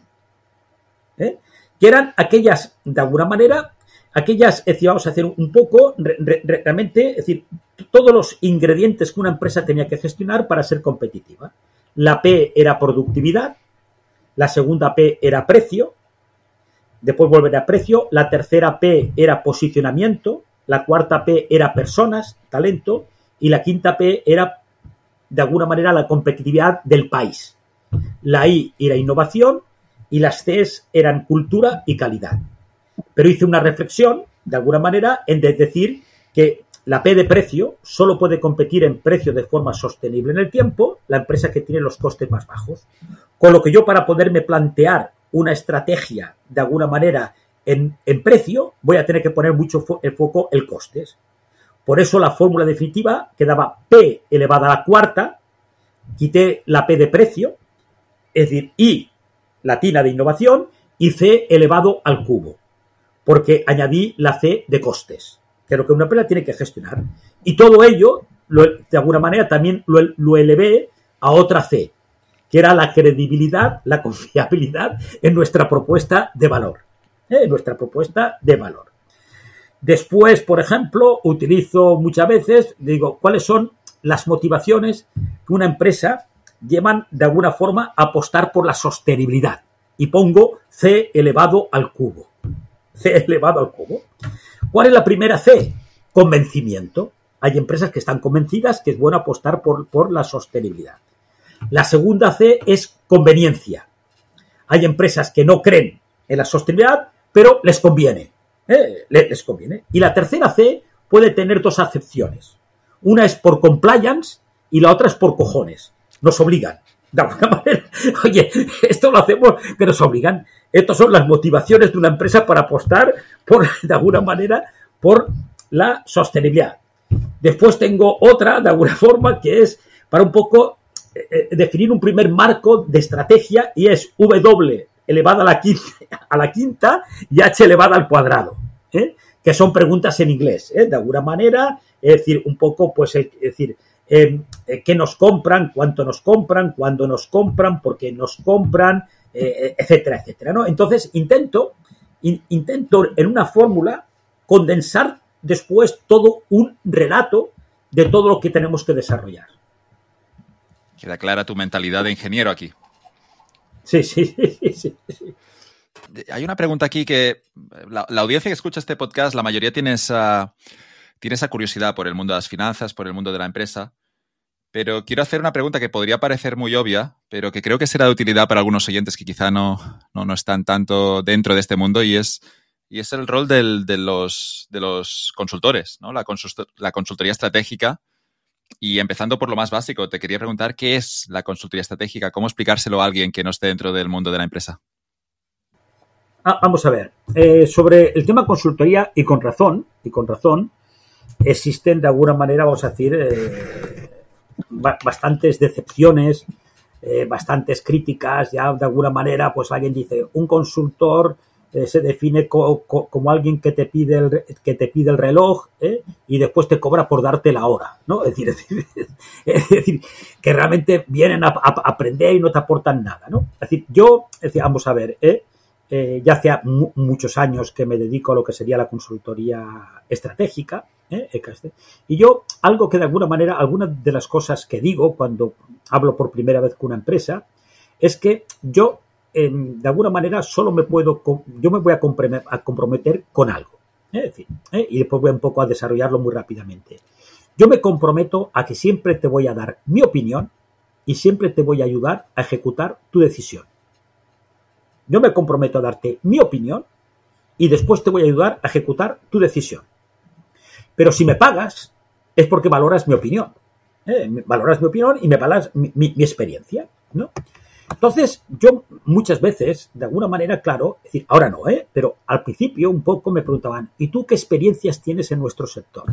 Que eran aquellas, de alguna manera, aquellas, es decir, vamos a hacer un poco, realmente, es decir, todos los ingredientes que una empresa tenía que gestionar para ser competitiva. La P era productividad, la segunda P era precio, después volver a precio, la tercera P era posicionamiento, la cuarta P era personas, talento, y la quinta P era, de alguna manera, la competitividad del país. La I era innovación y las Cs eran cultura y calidad. Pero hice una reflexión, de alguna manera, en decir que la P de precio solo puede competir en precio de forma sostenible en el tiempo la empresa que tiene los costes más bajos. Con lo que yo, para poderme plantear una estrategia, de alguna manera, en precio, voy a tener que poner mucho el foco en costes. Por eso la fórmula definitiva quedaba P elevada a la cuarta, quité la P de precio, es decir, I latina de innovación y C elevado al cubo, porque añadí la C de costes, que es lo que una empresa tiene que gestionar. Y todo ello, de alguna manera, también lo elevé a otra C, que era la credibilidad, la confiabilidad en nuestra propuesta de valor. Nuestra propuesta de valor. Después, por ejemplo, utilizo muchas veces, digo, ¿cuáles son las motivaciones que una empresa llevan de alguna forma a apostar por la sostenibilidad? Y pongo C elevado al cubo. C elevado al cubo. ¿Cuál es la primera C? Convencimiento. Hay empresas que están convencidas que es bueno apostar por la sostenibilidad. La segunda C es conveniencia. Hay empresas que no creen en la sostenibilidad, pero les conviene. Les conviene. Y la tercera C puede tener dos acepciones. Una es por compliance y la otra es por cojones. Nos obligan. De alguna manera, oye, esto lo hacemos que nos obligan. Estas son las motivaciones de una empresa para apostar de alguna manera, por la sostenibilidad. Después tengo otra, de alguna forma, que es para un poco definir un primer marco de estrategia y es W elevada a la quinta y H elevada al cuadrado, que son preguntas en inglés, de alguna manera, es decir, un poco, pues, qué nos compran, cuánto nos compran, cuándo nos compran, por qué nos compran, etcétera, etcétera, ¿no? Entonces, intento en una fórmula condensar después todo un relato de todo lo que tenemos que desarrollar. Queda clara tu mentalidad de ingeniero aquí. Sí. hay una pregunta aquí que la audiencia que escucha este podcast, la mayoría tiene esa curiosidad por el mundo de las finanzas, por el mundo de la empresa. Pero quiero hacer una pregunta que podría parecer muy obvia, pero que creo que será de utilidad para algunos oyentes que quizá no están tanto dentro de este mundo, y es el rol de los consultores, ¿no? La consultoría estratégica. Y empezando por lo más básico, te quería preguntar qué es la consultoría estratégica, cómo explicárselo a alguien que no esté dentro del mundo de la empresa. Vamos a ver, sobre el tema consultoría, y con razón, existen de alguna manera, vamos a decir, bastantes decepciones, bastantes críticas. Ya de alguna manera, pues alguien dice, un consultor se define como alguien que te pide el reloj, y después te cobra por darte la hora, ¿no? Es decir, que realmente vienen a aprender y no te aportan nada, ¿no? Es decir, vamos a ver, ya hace muchos años que me dedico a lo que sería la consultoría estratégica, y yo, algo que de alguna manera, algunas de las cosas que digo cuando hablo por primera vez con una empresa, es que yo, de alguna manera, yo me voy a comprometer con algo, es decir, y después voy un poco a desarrollarlo muy rápidamente. Yo me comprometo a que siempre te voy a dar mi opinión y siempre te voy a ayudar a ejecutar tu decisión. Yo me comprometo a darte mi opinión y después te voy a ayudar a ejecutar tu decisión. Pero si me pagas, es porque valoras mi opinión. Valoras mi opinión y me pagas mi experiencia, ¿no? Entonces, yo muchas veces, de alguna manera, claro, es decir, ahora no, pero al principio un poco me preguntaban, ¿y tú qué experiencias tienes en nuestro sector?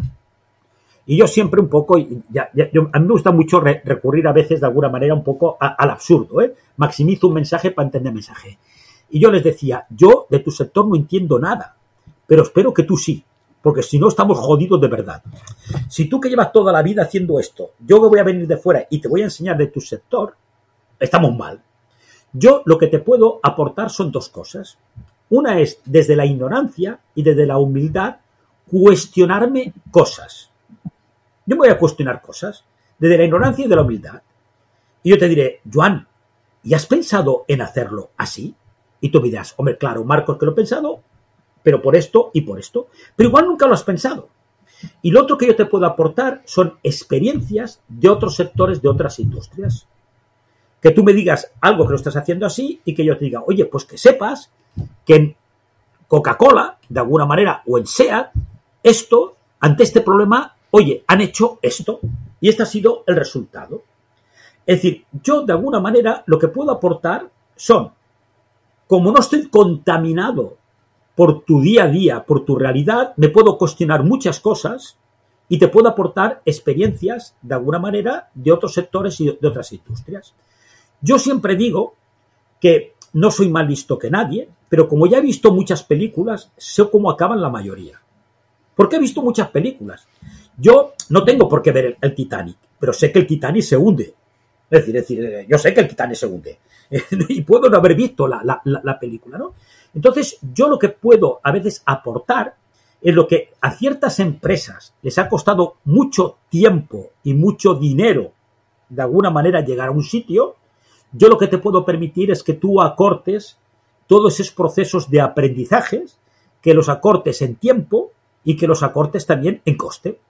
Y yo siempre un poco, a mí me gusta mucho recurrir a veces de alguna manera un poco al absurdo, maximizo un mensaje para entender el mensaje. Y yo les decía, yo de tu sector no entiendo nada, pero espero que tú sí, porque si no estamos jodidos de verdad. Si tú que llevas toda la vida haciendo esto, yo que voy a venir de fuera y te voy a enseñar de tu sector, estamos mal. Yo lo que te puedo aportar son dos cosas. Una es, desde la ignorancia y desde la humildad, cuestionarme cosas. Yo me voy a cuestionar cosas desde la ignorancia y de la humildad. Y yo te diré, Joan, ¿y has pensado en hacerlo así? Y tú me dirás, hombre, claro, Marcos, que lo he pensado, pero por esto y por esto. Pero igual nunca lo has pensado. Y lo otro que yo te puedo aportar son experiencias de otros sectores, de otras industrias. Que tú me digas algo que lo estás haciendo así y que yo te diga, oye, pues que sepas que en Coca-Cola, de alguna manera, o en SEAT, esto, ante este problema, oye, han hecho esto y este ha sido el resultado. Es decir, yo de alguna manera lo que puedo aportar son, como no estoy contaminado por tu día a día, por tu realidad, me puedo cuestionar muchas cosas y te puedo aportar experiencias, de alguna manera, de otros sectores y de otras industrias. Yo siempre digo que no soy más listo que nadie, pero como ya he visto muchas películas, sé cómo acaban la mayoría. Porque he visto muchas películas. Yo no tengo por qué ver el Titanic, pero sé que el Titanic se hunde. Es decir, yo sé que el Titanic se hunde. Y puedo no haber visto la película, ¿no? Entonces, yo lo que puedo a veces aportar es lo que a ciertas empresas les ha costado mucho tiempo y mucho dinero, de alguna manera, llegar a un sitio. Yo lo que te puedo permitir es que tú acortes todos esos procesos de aprendizajes, que los acortes en tiempo y que los acortes también en coste.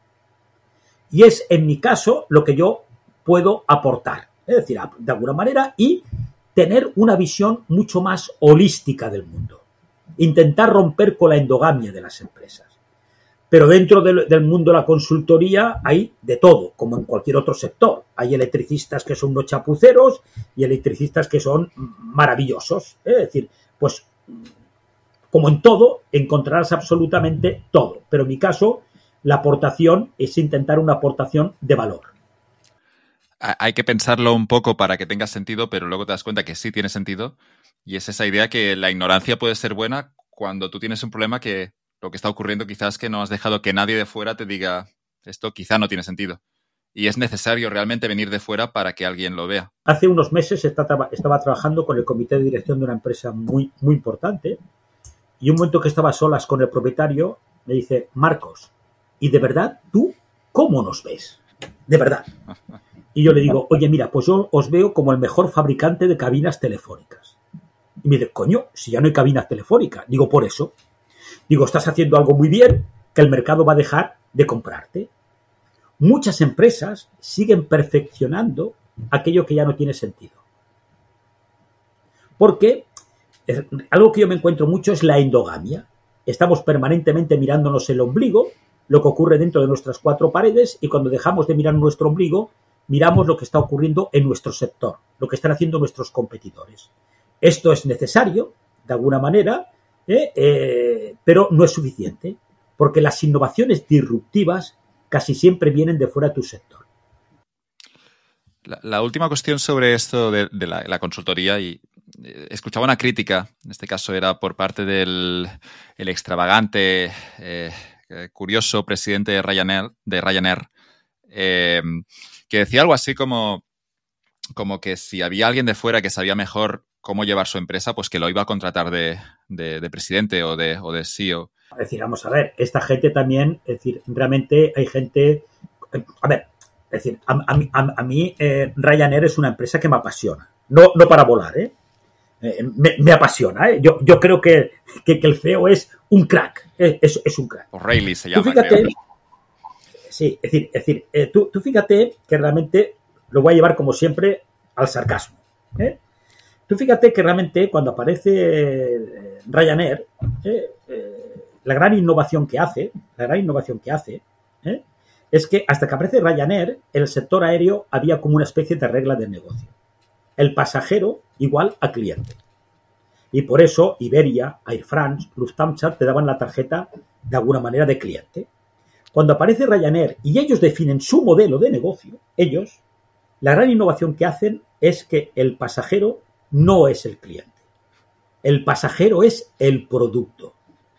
Y es, en mi caso, lo que yo puedo aportar. Es decir, de alguna manera, y tener una visión mucho más holística del mundo. Intentar romper con la endogamia de las empresas. Pero dentro del mundo de la consultoría hay de todo, como en cualquier otro sector. Hay electricistas que son unos chapuceros y electricistas que son maravillosos. Es decir, pues como en todo, encontrarás absolutamente todo. Pero en mi caso, la aportación es intentar una aportación de valor. Hay que pensarlo un poco para que tenga sentido, pero luego te das cuenta que sí tiene sentido. Y es esa idea que la ignorancia puede ser buena cuando tú tienes un problema que lo que está ocurriendo quizás es que no has dejado que nadie de fuera te diga esto quizá no tiene sentido. Y es necesario realmente venir de fuera para que alguien lo vea. Hace unos meses estaba trabajando con el comité de dirección de una empresa muy, muy importante y un momento que estaba a solas con el propietario me dice, Marcos, ¿y de verdad tú cómo nos ves? De verdad. Y yo le digo, oye, mira, pues yo os veo como el mejor fabricante de cabinas telefónicas. Y me dice, coño, si ya no hay cabinas telefónicas. Digo, por eso. Digo, estás haciendo algo muy bien que el mercado va a dejar de comprarte. Muchas empresas siguen perfeccionando aquello que ya no tiene sentido. Porque algo que yo me encuentro mucho es la endogamia. Estamos permanentemente mirándonos el ombligo, lo que ocurre dentro de nuestras cuatro paredes, y cuando dejamos de mirar nuestro ombligo, miramos lo que está ocurriendo en nuestro sector, lo que están haciendo nuestros competidores. Esto es necesario, de alguna manera, pero no es suficiente, porque las innovaciones disruptivas casi siempre vienen de fuera de tu sector. La última cuestión sobre esto de la consultoría, y escuchaba una crítica, en este caso era por parte del el extravagante, curioso presidente de Ryanair, que decía algo así como que si había alguien de fuera que sabía mejor cómo llevar su empresa, pues que lo iba a contratar de presidente o de CEO. Es decir, vamos a ver, esta gente también, es decir, realmente hay gente, a ver, es decir, a mí Ryanair es una empresa que me apasiona, no para volar, me apasiona, yo creo que el CEO es un crack, es un crack. O'Reilly se llama, fíjate, creo. Sí, es decir, tú fíjate que realmente lo voy a llevar como siempre al sarcasmo, Tú fíjate que realmente cuando aparece Ryanair, la gran innovación que hace, es que hasta que aparece Ryanair, en el sector aéreo había como una especie de regla de negocio. El pasajero igual a cliente. Y por eso Iberia, Air France, Lufthansa te daban la tarjeta de alguna manera de cliente. Cuando aparece Ryanair y ellos definen su modelo de negocio, la gran innovación que hacen es que el pasajero no es el cliente. El pasajero es el producto.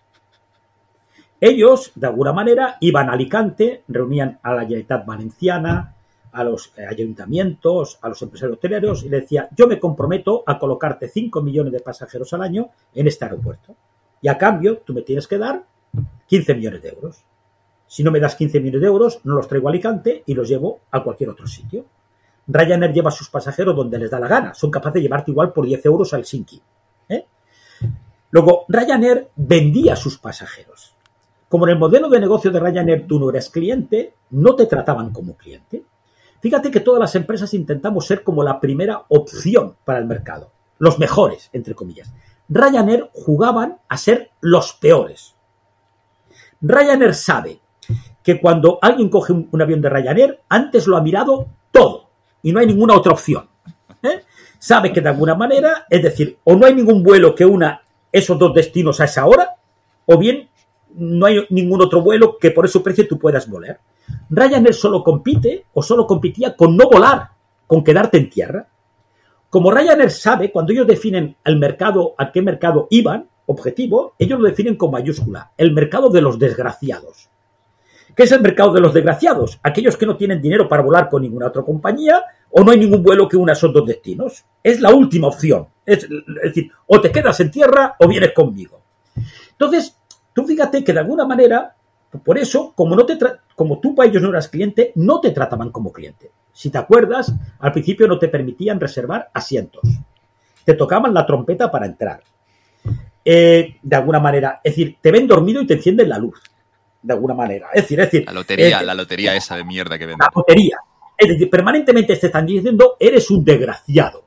Ellos, de alguna manera, iban a Alicante, reunían a la Generalitat Valenciana, a los ayuntamientos, a los empresarios hoteleros y le decía, yo me comprometo a colocarte 5 millones de pasajeros al año en este aeropuerto. Y a cambio, tú me tienes que dar 15 millones de euros. Si no me das 15 millones de euros, no los traigo a Alicante y los llevo a cualquier otro sitio. Ryanair lleva a sus pasajeros donde les da la gana. Son capaces de llevarte igual por 10 euros a Helsinki. Luego, Ryanair vendía a sus pasajeros. Como en el modelo de negocio de Ryanair tú no eres cliente, no te trataban como cliente. Fíjate que todas las empresas intentamos ser como la primera opción para el mercado. Los mejores, entre comillas. Ryanair jugaban a ser los peores. Ryanair sabe que cuando alguien coge un avión de Ryanair, antes lo ha mirado todo. Y no hay ninguna otra opción. Sabe que de alguna manera, es decir, o no hay ningún vuelo que una esos dos destinos a esa hora, o bien no hay ningún otro vuelo que por ese precio tú puedas volar. Ryanair solo competía con no volar, con quedarte en tierra. Como Ryanair sabe, cuando ellos definen el mercado, a qué mercado iban, objetivo, ellos lo definen con mayúscula, el mercado de los desgraciados. ¿Qué es el mercado de los desgraciados? Aquellos que no tienen dinero para volar con ninguna otra compañía o no hay ningún vuelo que una esos dos destinos. Es la última opción. Es decir, o te quedas en tierra o vienes conmigo. Entonces, tú fíjate que de alguna manera, por eso, como tú para ellos no eras cliente, no te trataban como cliente. Si te acuerdas, al principio no te permitían reservar asientos. Te tocaban la trompeta para entrar. De alguna manera, es decir, te ven dormido y te encienden la luz. De alguna manera. Es decir, la lotería esa de mierda que venden. La lotería. Es decir, permanentemente te están diciendo, eres un desgraciado.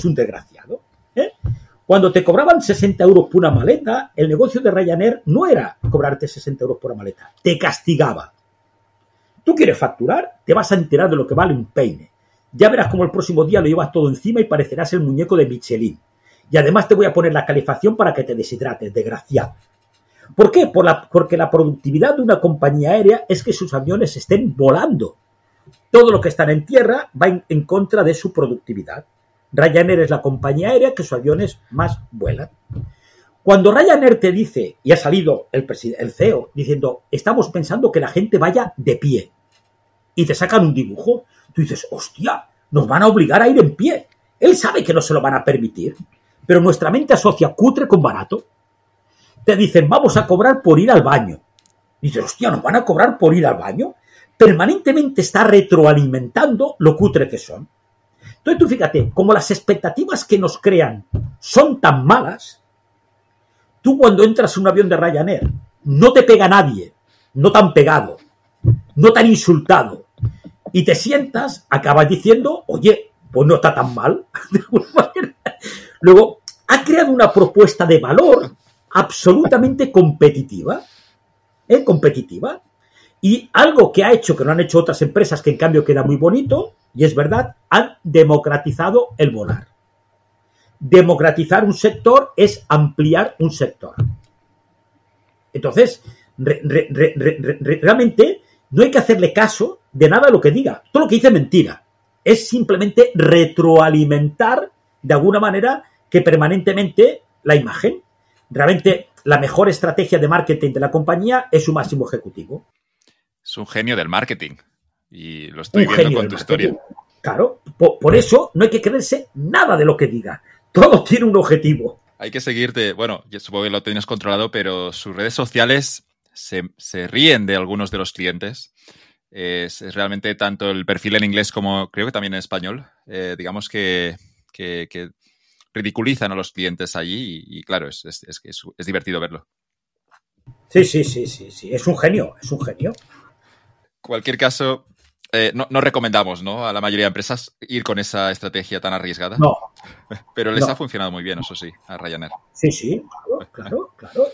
Cuando te cobraban 60 euros por una maleta, el negocio de Ryanair no era cobrarte 60 euros por una maleta, te castigaba. ¿Tú quieres facturar? Te vas a enterar de lo que vale un peine. Ya verás cómo el próximo día lo llevas todo encima y parecerás el muñeco de Michelin. Y además te voy a poner la calefacción para que te deshidrates, desgraciado. ¿Por qué? Porque la productividad de una compañía aérea es que sus aviones estén volando. Todo lo que está en tierra va en contra de su productividad. Ryanair es la compañía aérea que sus aviones más vuelan. Cuando Ryanair te dice, y ha salido el CEO diciendo, estamos pensando que la gente vaya de pie, y te sacan un dibujo, tú dices, hostia, nos van a obligar a ir en pie. Él sabe que no se lo van a permitir, pero nuestra mente asocia cutre con barato. Te dicen, vamos a cobrar por ir al baño. Y dices, hostia, ¿nos van a cobrar por ir al baño? Permanentemente está retroalimentando lo cutre que son. Entonces tú fíjate, como las expectativas que nos crean son tan malas, tú cuando entras en un avión de Ryanair no te pega nadie, no te han pegado, no te han insultado, y te sientas, acabas diciendo, oye, pues no está tan mal. De alguna manera. Luego, ha creado una propuesta de valor absolutamente competitiva, competitiva, y algo que ha hecho, que no han hecho otras empresas, que en cambio queda muy bonito, y es verdad, han democratizado el volar. Democratizar un sector es ampliar un sector. Entonces, realmente no hay que hacerle caso de nada a lo que diga. Todo lo que dice es mentira. Es simplemente retroalimentar de alguna manera que permanentemente la imagen. Realmente la mejor estrategia de marketing de la compañía es su máximo ejecutivo. Es un genio del marketing y lo estoy viendo con tu historia. Claro, por eso no hay que creerse nada de lo que diga. Todo tiene un objetivo. Hay que seguirte, bueno, yo supongo que lo tienes controlado, pero sus redes sociales se ríen de algunos de los clientes. Es realmente tanto el perfil en inglés como creo que también en español. Digamos que ridiculizan a los clientes allí y claro, es divertido verlo. Sí. Es un genio, Cualquier caso, no recomendamos, ¿no?, a la mayoría de empresas ir con esa estrategia tan arriesgada. No. Pero les ha funcionado muy bien, eso sí, a Ryanair. Sí, claro.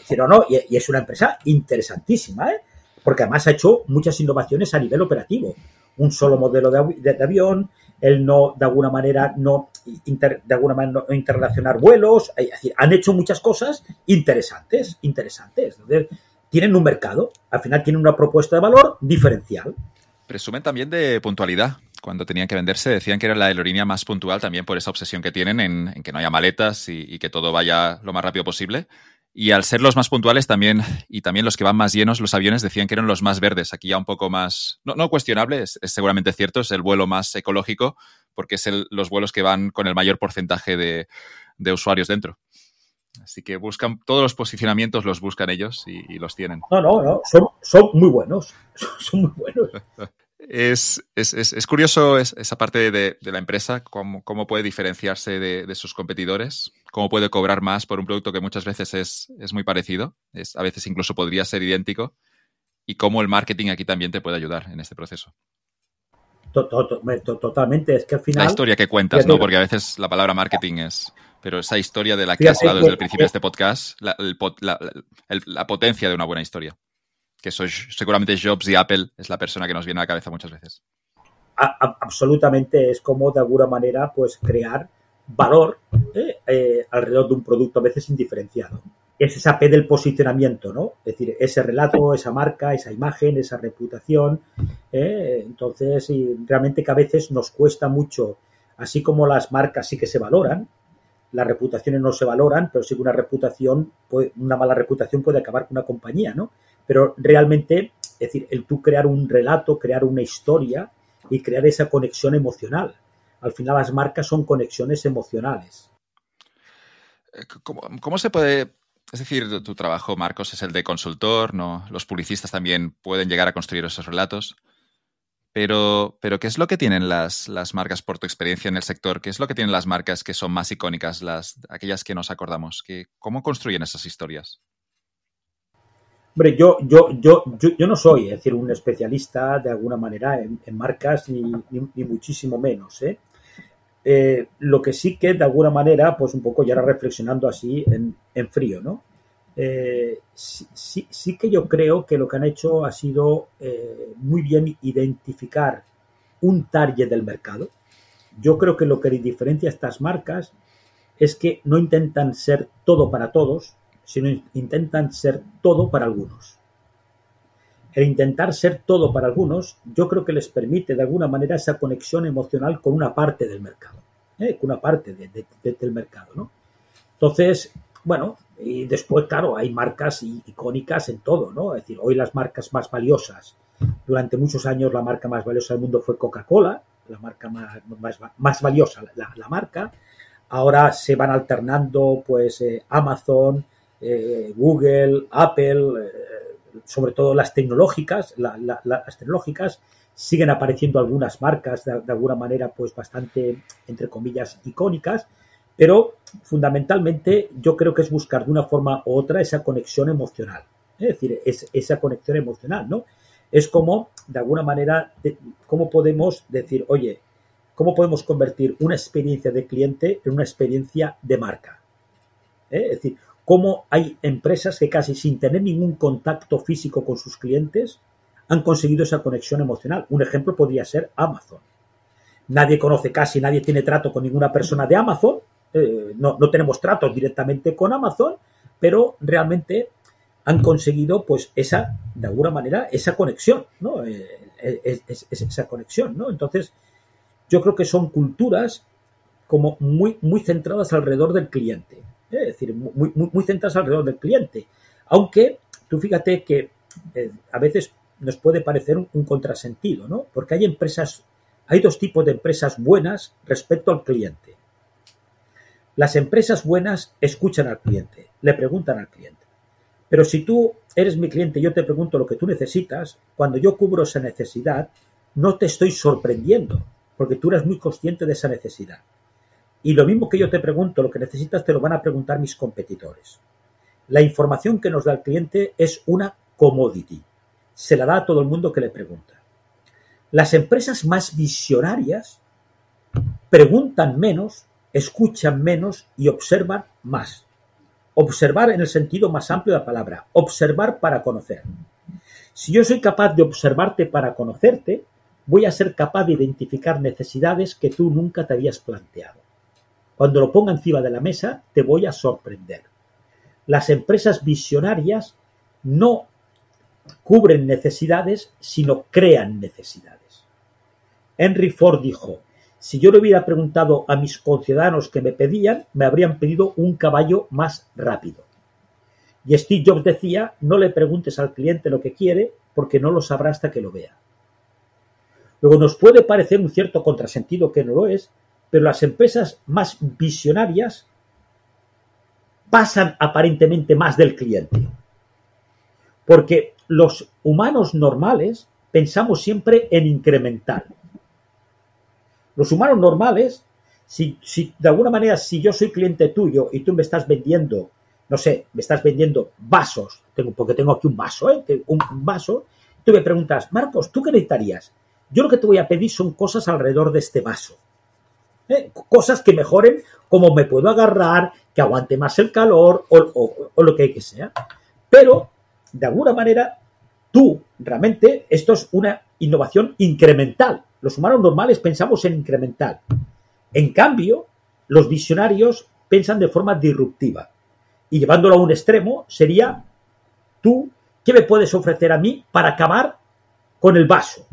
Y es una empresa interesantísima, porque además ha hecho muchas innovaciones a nivel operativo. Un solo modelo de avión, el no, de alguna manera, no interrelacionar vuelos. Es decir, han hecho muchas cosas interesantes. Entonces, tienen un mercado, al final tienen una propuesta de valor diferencial. Presumen también de puntualidad. Cuando tenían que venderse decían que era la aerolínea más puntual también por esa obsesión que tienen en que no haya maletas y que todo vaya lo más rápido posible. Y al ser los más puntuales también, y también los que van más llenos, los aviones decían que eran los más verdes. Aquí ya un poco más, no cuestionable, es seguramente cierto, es el vuelo más ecológico porque es los vuelos que van con el mayor porcentaje de usuarios dentro. Así que buscan, todos los posicionamientos los buscan ellos y los tienen. No, son muy buenos. Son muy buenos. Es curioso esa parte de la empresa, cómo puede diferenciarse de sus competidores, cómo puede cobrar más por un producto que muchas veces es muy parecido, a veces incluso podría ser idéntico, y cómo el marketing aquí también te puede ayudar en este proceso. Totalmente, es que al final... La historia que cuentas, ¿no? Porque a veces la palabra marketing es... Pero esa historia de la que has hablado desde el principio de este podcast, la potencia de una buena historia. Que seguramente Jobs y Apple es la persona que nos viene a la cabeza muchas veces. Absolutamente, es como de alguna manera pues crear valor alrededor de un producto a veces indiferenciado. Es esa P del posicionamiento, ¿no? Es decir, ese relato, esa marca, esa imagen, esa reputación. Entonces, y realmente que a veces nos cuesta mucho, así como las marcas sí que se valoran, las reputaciones no se valoran, pero sí que una mala reputación puede acabar con una compañía, ¿no? Pero realmente, es decir, el tú crear un relato, crear una historia y crear esa conexión emocional. Al final las marcas son conexiones emocionales. ¿Cómo se puede...? Es decir, tu trabajo, Marcos, es el de consultor, ¿no? Los publicistas también pueden llegar a construir esos relatos. Pero ¿qué es lo que tienen las marcas por tu experiencia en el sector? ¿Qué es lo que tienen las marcas que son más icónicas, aquellas que nos acordamos? ¿Cómo construyen esas historias? Hombre, yo no soy, es decir, un especialista de alguna manera en marcas ni muchísimo menos, lo que sí que de alguna manera, pues un poco ya ahora reflexionando así en frío, ¿no? Sí que yo creo que lo que han hecho ha sido muy bien identificar un target del mercado. Yo creo que lo que diferencia a estas marcas es que no intentan ser todo para todos, sino intentan ser todo para algunos. El intentar ser todo para algunos, yo creo que les permite de alguna manera esa conexión emocional con una parte del mercado, con una parte del mercado, ¿no? Entonces, bueno, y después, claro, hay marcas icónicas en todo, ¿no? Es decir, hoy las marcas más valiosas, durante muchos años la marca más valiosa del mundo fue Coca-Cola, la marca más valiosa, la marca. Ahora se van alternando, pues, Amazon, Google, Apple, sobre todo las tecnológicas, las tecnológicas, siguen apareciendo algunas marcas de alguna manera pues bastante, entre comillas, icónicas, pero fundamentalmente yo creo que es buscar de una forma u otra esa conexión emocional. Es decir, esa conexión emocional, ¿no? Es como, de alguna manera, cómo podemos decir, oye, cómo podemos convertir una experiencia de cliente en una experiencia de marca. Es decir, cómo hay empresas que casi sin tener ningún contacto físico con sus clientes han conseguido esa conexión emocional. Un ejemplo podría ser Amazon. Nadie conoce, casi nadie tiene trato con ninguna persona de Amazon. No tenemos tratos directamente con Amazon, pero realmente han conseguido, pues, de alguna manera, esa conexión, ¿no? Esa conexión, ¿no? Entonces, yo creo que son culturas como muy, muy centradas alrededor del cliente. Es decir, muy centradas alrededor del cliente. Aunque, tú fíjate que a veces nos puede parecer un contrasentido, ¿no? Porque hay dos tipos de empresas buenas respecto al cliente. Las empresas buenas escuchan al cliente, le preguntan al cliente. Pero si tú eres mi cliente y yo te pregunto lo que tú necesitas, cuando yo cubro esa necesidad, no te estoy sorprendiendo, porque tú eres muy consciente de esa necesidad. Y lo mismo que yo te pregunto lo que necesitas, te lo van a preguntar mis competidores. La información que nos da el cliente es una commodity. Se la da a todo el mundo que le pregunta. Las empresas más visionarias preguntan menos, escuchan menos y observan más. Observar en el sentido más amplio de la palabra. Observar para conocer. Si yo soy capaz de observarte para conocerte, voy a ser capaz de identificar necesidades que tú nunca te habías planteado. Cuando lo ponga encima de la mesa, te voy a sorprender. Las empresas visionarias no cubren necesidades, sino crean necesidades. Henry Ford dijo, si yo le hubiera preguntado a mis conciudadanos que me pedían, me habrían pedido un caballo más rápido. Y Steve Jobs decía, no le preguntes al cliente lo que quiere, porque no lo sabrá hasta que lo vea. Luego nos puede parecer un cierto contrasentido que no lo es, pero las empresas más visionarias pasan aparentemente más del cliente. Porque los humanos normales pensamos siempre en incremental. Los humanos normales, si de alguna manera, si yo soy cliente tuyo y tú me estás vendiendo, no sé, me estás vendiendo vasos, porque tengo aquí un vaso, un vaso, tú me preguntas, Marcos, ¿tú qué necesitarías? Yo lo que te voy a pedir son cosas alrededor de este vaso. Cosas que mejoren cómo me puedo agarrar, que aguante más el calor o lo que sea. Pero, de alguna manera, realmente, esto es una innovación incremental. Los humanos normales pensamos en incremental. En cambio, los visionarios piensan de forma disruptiva. Y llevándolo a un extremo sería, tú, ¿qué me puedes ofrecer a mí para acabar con el vaso?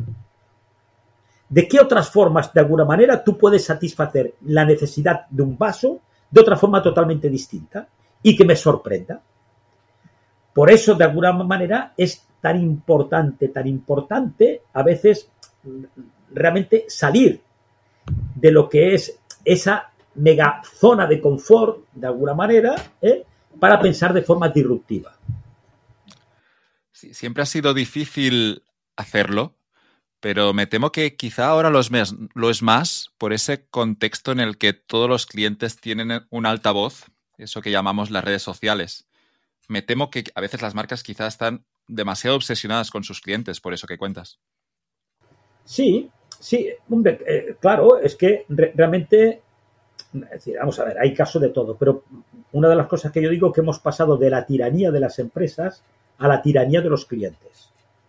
¿De qué otras formas, de alguna manera, tú puedes satisfacer la necesidad de un vaso de otra forma totalmente distinta y que me sorprenda? Por eso, de alguna manera, es tan importante a veces realmente salir de lo que es esa mega zona de confort, de alguna manera, para pensar de forma disruptiva. Sí, siempre ha sido difícil hacerlo, pero me temo que quizá ahora lo es más por ese contexto en el que todos los clientes tienen un altavoz, eso que llamamos las redes sociales. Me temo que a veces las marcas quizá están demasiado obsesionadas con sus clientes, por eso que cuentas. Sí, hombre, claro, es que realmente, es decir, vamos a ver, hay caso de todo, pero una de las cosas que yo digo es que hemos pasado de la tiranía de las empresas a la tiranía de los clientes.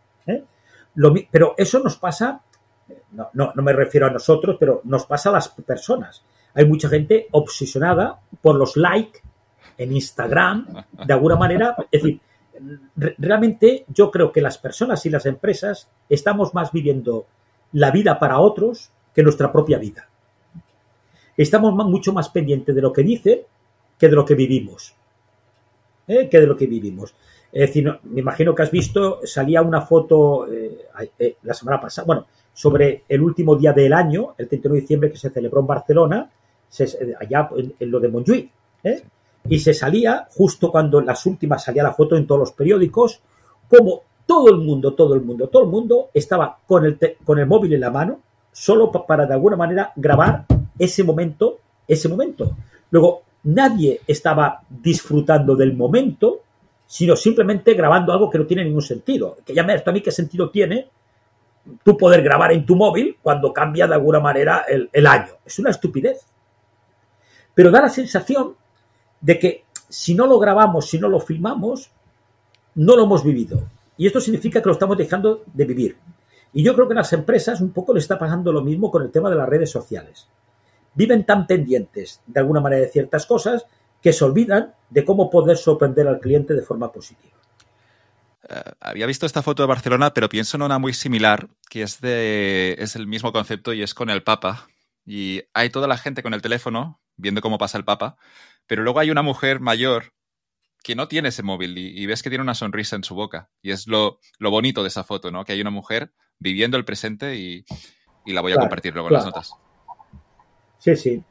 Pero eso nos pasa, no me refiero a nosotros, pero nos pasa a las personas. Hay mucha gente obsesionada por los likes en Instagram, de alguna manera. Es decir, realmente yo creo que las personas y las empresas estamos más viviendo la vida para otros que nuestra propia vida. Estamos mucho más pendientes de lo que dicen que de lo que vivimos. Es decir, me imagino que has visto, salía una foto la semana pasada, sobre el último día del año, el 31 de diciembre, que se celebró en Barcelona, allá en lo de Montjuïc, y se salía, justo cuando en las últimas salía la foto en todos los periódicos, como todo el mundo estaba con el móvil en la mano, solo para de alguna manera grabar ese momento. Luego, nadie estaba disfrutando del momento, sino simplemente grabando algo que no tiene ningún sentido. Que llame esto a mí, ¿qué sentido tiene tú poder grabar en tu móvil cuando cambia de alguna manera el año? Es una estupidez. Pero da la sensación de que si no lo grabamos, si no lo filmamos, no lo hemos vivido. Y esto significa que lo estamos dejando de vivir. Y yo creo que a las empresas un poco le está pasando lo mismo con el tema de las redes sociales. Viven tan pendientes de alguna manera de ciertas cosas que se olvidan de cómo poder sorprender al cliente de forma positiva. Había visto esta foto de Barcelona, pero pienso en una muy similar, que es el mismo concepto y es con el Papa. Y hay toda la gente con el teléfono viendo cómo pasa el Papa, pero luego hay una mujer mayor que no tiene ese móvil y ves que tiene una sonrisa en su boca. Y es lo bonito de esa foto, ¿no? Que hay una mujer viviendo el presente y la voy a compartir luego en las notas. Sí.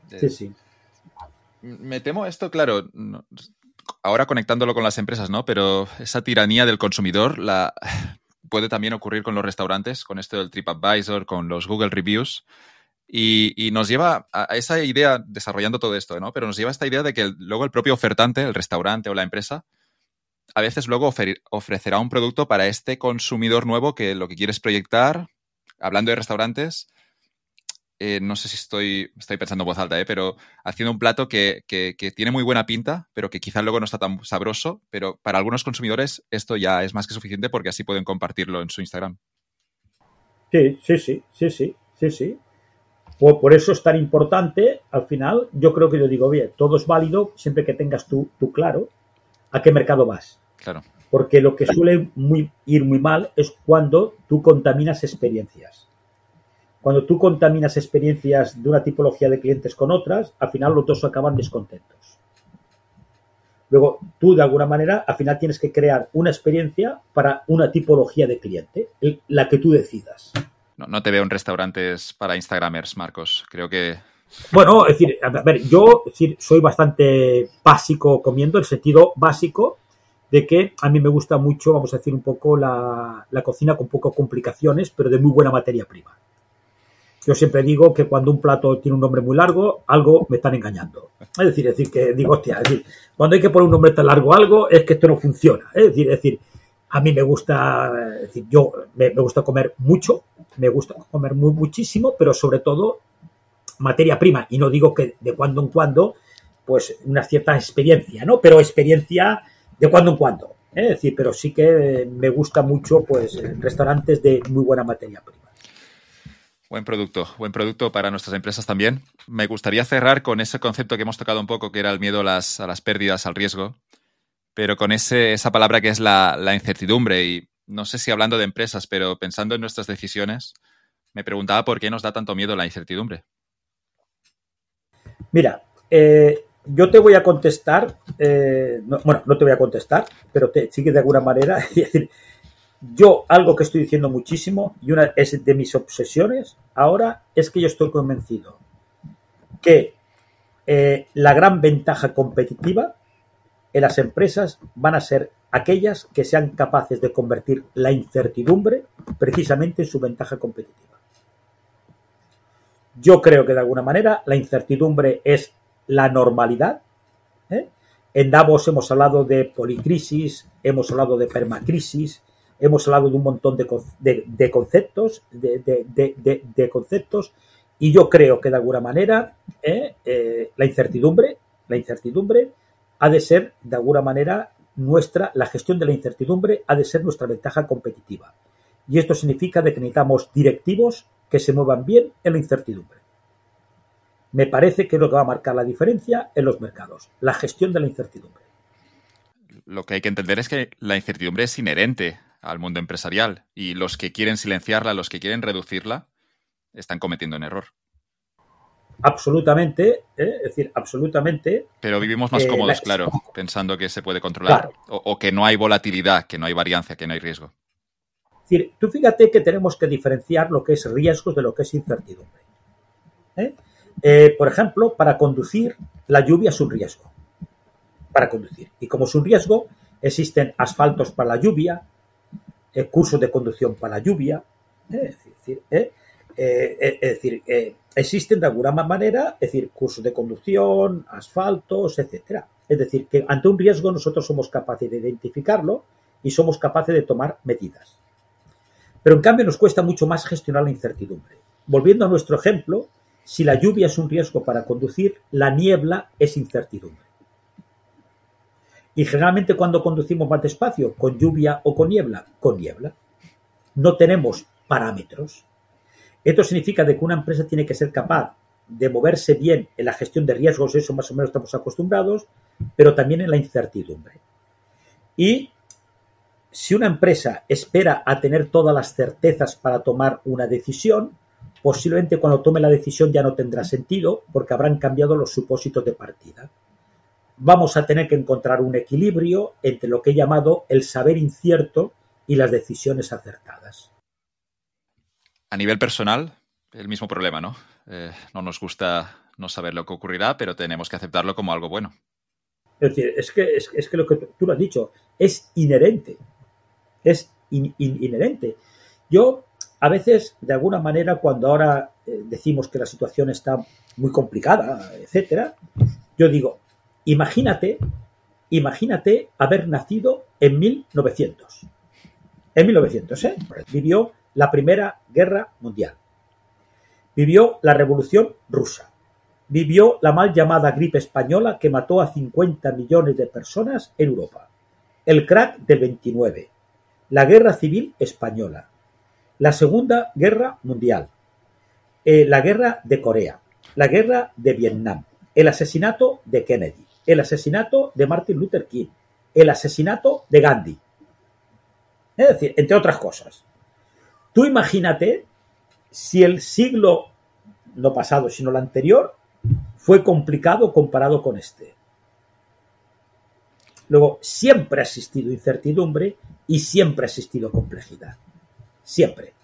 Me temo esto, claro, ahora conectándolo con las empresas, ¿no? Pero esa tiranía del consumidor puede también ocurrir con los restaurantes, con esto del TripAdvisor, con los Google Reviews. Y nos lleva a esa idea, desarrollando todo esto, ¿no? Pero nos lleva a esta idea de que luego el propio ofertante, el restaurante o la empresa, a veces luego ofrecerá un producto para este consumidor nuevo que lo que quiere es proyectar. Hablando de restaurantes, no sé si estoy pensando en voz alta, pero haciendo un plato que tiene muy buena pinta, pero que quizá luego no está tan sabroso, pero para algunos consumidores esto ya es más que suficiente porque así pueden compartirlo en su Instagram. Sí. Por eso es tan importante, al final, yo creo que yo digo, bien, todo es válido siempre que tengas tú claro a qué mercado vas. Claro. Porque lo que suele ir muy mal es cuando tú contaminas experiencias. Cuando tú contaminas experiencias de una tipología de clientes con otras, al final los dos acaban descontentos. Luego, tú de alguna manera, al final tienes que crear una experiencia para una tipología de cliente, la que tú decidas. No te veo en restaurantes para Instagramers, Marcos. Creo que... Bueno, es decir, a ver, yo soy bastante básico comiendo, el sentido básico de que a mí me gusta mucho, vamos a decir, un poco la cocina con poco complicaciones, pero de muy buena materia prima. Yo siempre digo que cuando un plato tiene un nombre muy largo, algo me están engañando. Es decir, que digo, hostia, cuando hay que poner un nombre tan largo a algo, es que esto no funciona. Es decir, a mí me gusta, me gusta comer mucho, me gusta comer muchísimo, pero sobre todo materia prima. Y no digo que de cuando en cuando, pues una cierta experiencia, ¿no? Pero experiencia de cuando en cuando. Es decir, pero sí que me gusta mucho, pues, restaurantes de muy buena materia prima. Buen producto para nuestras empresas también. Me gustaría cerrar con ese concepto que hemos tocado un poco, que era el miedo a las pérdidas, al riesgo, pero con esa palabra que es la incertidumbre. Y no sé si hablando de empresas, pero pensando en nuestras decisiones, me preguntaba por qué nos da tanto miedo la incertidumbre. Mira, yo te voy a contestar, no te voy a contestar, pero sí que de alguna manera, es decir, yo algo que estoy diciendo muchísimo y una es de mis obsesiones ahora es que yo estoy convencido que la gran ventaja competitiva en las empresas van a ser aquellas que sean capaces de convertir la incertidumbre precisamente en su ventaja competitiva. Yo creo que de alguna manera la incertidumbre es la normalidad. En Davos hemos hablado de policrisis, hemos hablado de permacrisis, hemos hablado de un montón de conceptos, de conceptos, y yo creo que de alguna manera la incertidumbre ha de ser de alguna manera la gestión de la incertidumbre ha de ser nuestra ventaja competitiva. Y esto significa de que necesitamos directivos que se muevan bien en la incertidumbre. Me parece que es lo que va a marcar la diferencia en los mercados, la gestión de la incertidumbre. Lo que hay que entender es que la incertidumbre es inherente al mundo empresarial y los que quieren silenciarla, los que quieren reducirla, están cometiendo un error. Absolutamente, es decir, absolutamente. Pero vivimos más cómodos, claro, pensando que se puede controlar, claro. o que no hay volatilidad, que no hay variancia, que no hay riesgo. Es decir, tú fíjate que tenemos que diferenciar lo que es riesgos de lo que es incertidumbre. Por ejemplo, para conducir, la lluvia es un riesgo. Para conducir. Y como es un riesgo, existen asfaltos para la lluvia, cursos de conducción para la lluvia, existen de alguna manera, es decir, cursos de conducción, asfaltos, etcétera. Es decir, que ante un riesgo nosotros somos capaces de identificarlo y somos capaces de tomar medidas. Pero en cambio nos cuesta mucho más gestionar la incertidumbre. Volviendo a nuestro ejemplo, si la lluvia es un riesgo para conducir, la niebla es incertidumbre. Y generalmente cuando conducimos más despacio, con lluvia o con niebla, no tenemos parámetros. Esto significa de que una empresa tiene que ser capaz de moverse bien en la gestión de riesgos, eso más o menos estamos acostumbrados, pero también en la incertidumbre. Y si una empresa espera a tener todas las certezas para tomar una decisión, posiblemente cuando tome la decisión ya no tendrá sentido porque habrán cambiado los supósitos de partida. Vamos a tener que encontrar un equilibrio entre lo que he llamado el saber incierto y las decisiones acertadas. A nivel personal, el mismo problema, ¿no? No nos gusta no saber lo que ocurrirá, pero tenemos que aceptarlo como algo bueno. Es decir, es que lo que tú lo has dicho es inherente. Es inherente. Yo, a veces, de alguna manera, cuando ahora decimos que la situación está muy complicada, etcétera, yo digo, imagínate haber nacido en 1900. En 1900, vivió la Primera Guerra Mundial. Vivió la Revolución Rusa. Vivió la mal llamada gripe española que mató a 50 millones de personas en Europa. El crack del 29. La Guerra Civil Española. La Segunda Guerra Mundial. La Guerra de Corea. La Guerra de Vietnam. El asesinato de Kennedy. El asesinato de Martin Luther King. El asesinato de Gandhi. Es decir, entre otras cosas. Tú imagínate si el siglo, no pasado, sino el anterior, fue complicado comparado con este. Luego, siempre ha existido incertidumbre y siempre ha existido complejidad. Siempre.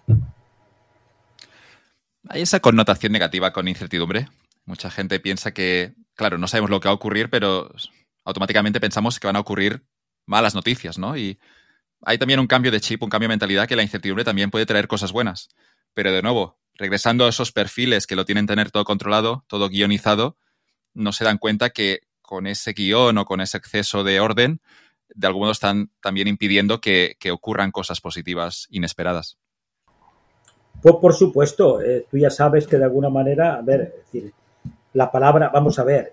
¿Hay esa connotación negativa con incertidumbre? Mucha gente piensa que, claro, no sabemos lo que va a ocurrir, pero automáticamente pensamos que van a ocurrir malas noticias, ¿no? Y hay también un cambio de chip, un cambio de mentalidad, que la incertidumbre también puede traer cosas buenas. Pero de nuevo, regresando a esos perfiles que lo tienen tener todo controlado, todo guionizado, no se dan cuenta que con ese guión o con ese exceso de orden, de algún modo están también impidiendo que ocurran cosas positivas inesperadas. Pues por supuesto, tú ya sabes que de alguna manera, a ver, es decir, la palabra, vamos a ver,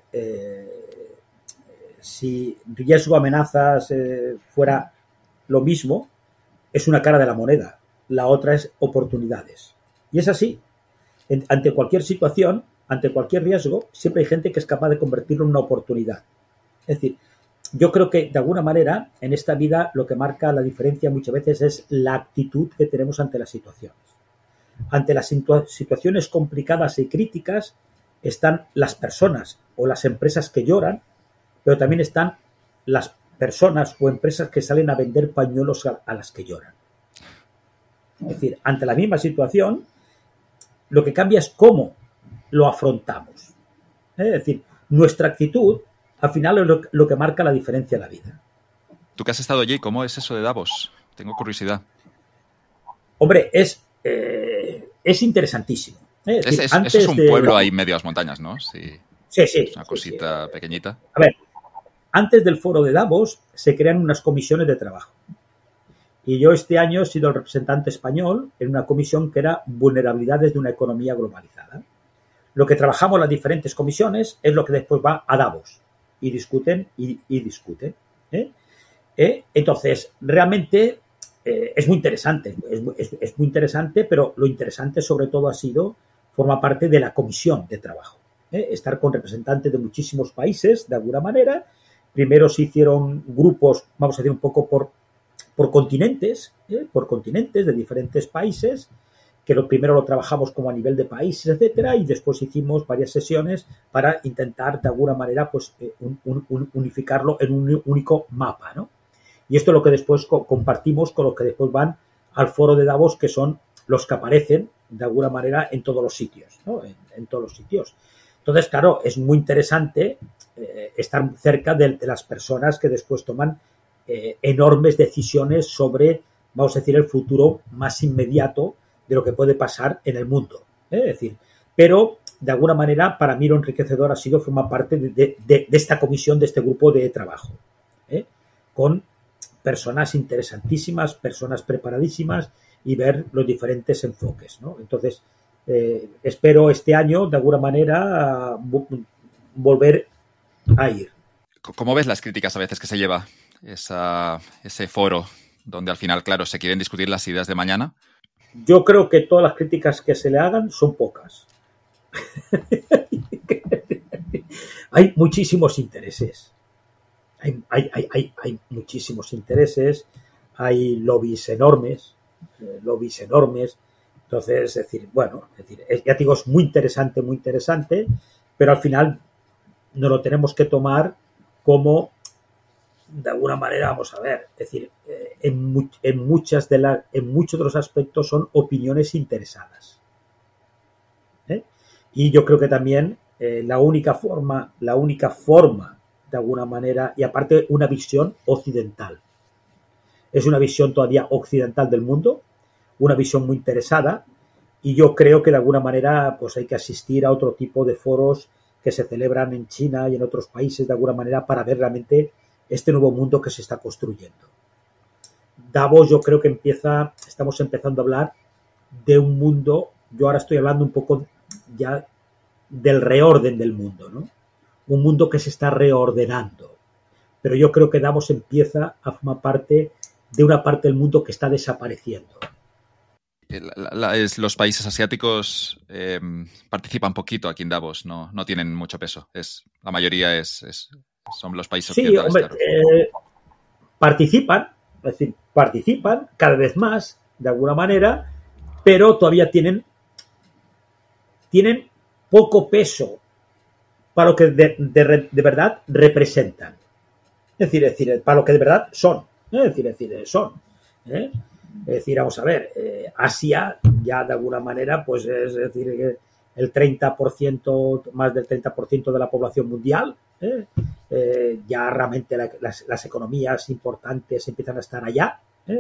si riesgo, amenazas fuera lo mismo, es una cara de la moneda. La otra es oportunidades. Y es así. Ante cualquier situación, ante cualquier riesgo, siempre hay gente que es capaz de convertirlo en una oportunidad. Es decir, yo creo que de alguna manera en esta vida lo que marca la diferencia muchas veces es la actitud que tenemos ante las situaciones. Ante las situaciones complicadas y críticas están las personas o las empresas que lloran, pero también están las personas o empresas que salen a vender pañuelos a las que lloran. Es decir, ante la misma situación, lo que cambia es cómo lo afrontamos. Es decir, nuestra actitud, al final, es lo que marca la diferencia en la vida. Tú que has estado allí, ¿cómo es eso de Davos? Tengo curiosidad. Hombre, es interesantísimo. Es decir, eso es un pueblo ahí medio a las montañas, ¿no? Sí. Sí. Una cosita pequeñita. A ver, antes del foro de Davos se crean unas comisiones de trabajo. Y yo este año he sido el representante español en una comisión que era vulnerabilidades de una economía globalizada. Lo que trabajamos las diferentes comisiones es lo que después va a Davos y discuten y discuten. Entonces, realmente es muy interesante. Es muy interesante, pero lo interesante sobre todo forma parte de la comisión de trabajo. Estar con representantes de muchísimos países, de alguna manera. Primero se hicieron grupos, vamos a decir un poco por continentes de diferentes países, que primero lo trabajamos como a nivel de países, etcétera, y después hicimos varias sesiones para intentar de alguna manera pues unificarlo en un único mapa, ¿no? Y esto es lo que después compartimos con los que después van al foro de Davos, que son los que aparecen de alguna manera en todos los sitios, ¿no? En todos los sitios. Entonces, claro, es muy interesante estar cerca de las personas que después toman enormes decisiones sobre vamos a decir, el futuro más inmediato de lo que puede pasar en el mundo. Es decir, pero de alguna manera para mí lo enriquecedor ha sido formar parte de esta comisión, de este grupo de trabajo, con personas interesantísimas, personas preparadísimas y ver los diferentes enfoques, ¿no? Entonces, espero este año de alguna manera volver a ir. ¿Cómo ves las críticas a veces que se lleva ese foro donde al final, claro, se quieren discutir las ideas de mañana? Yo creo que todas las críticas que se le hagan son pocas. Hay muchísimos intereses. Hay muchísimos intereses. Hay lobbies enormes. Entonces, es decir, bueno, ya digo, es muy interesante, pero al final no lo tenemos que tomar como, de alguna manera, vamos a ver, es decir, en muchos de los aspectos son opiniones interesadas. Y yo creo que también la única forma, de alguna manera, y aparte una visión occidental. Es una visión todavía occidental del mundo, una visión muy interesada, y yo creo que de alguna manera pues hay que asistir a otro tipo de foros que se celebran en China y en otros países de alguna manera para ver realmente este nuevo mundo que se está construyendo. Davos, yo creo que estamos empezando a hablar de un mundo, yo ahora estoy hablando un poco ya del reorden del mundo, ¿no? Un mundo que se está reordenando. Pero yo creo que Davos empieza a formar parte de una parte del mundo que está desapareciendo. Los países asiáticos participan poquito aquí en Davos, no tienen mucho peso. La mayoría son los países occidentales. Sí, hombre, claro. Participan cada vez más, de alguna manera, pero todavía tienen poco peso para lo que de verdad representan. Es decir, para lo que de verdad son. Es decir, vamos a ver, Asia ya de alguna manera, pues es decir, el 30%, más del 30% de la población mundial, ya realmente las economías importantes empiezan a estar allá.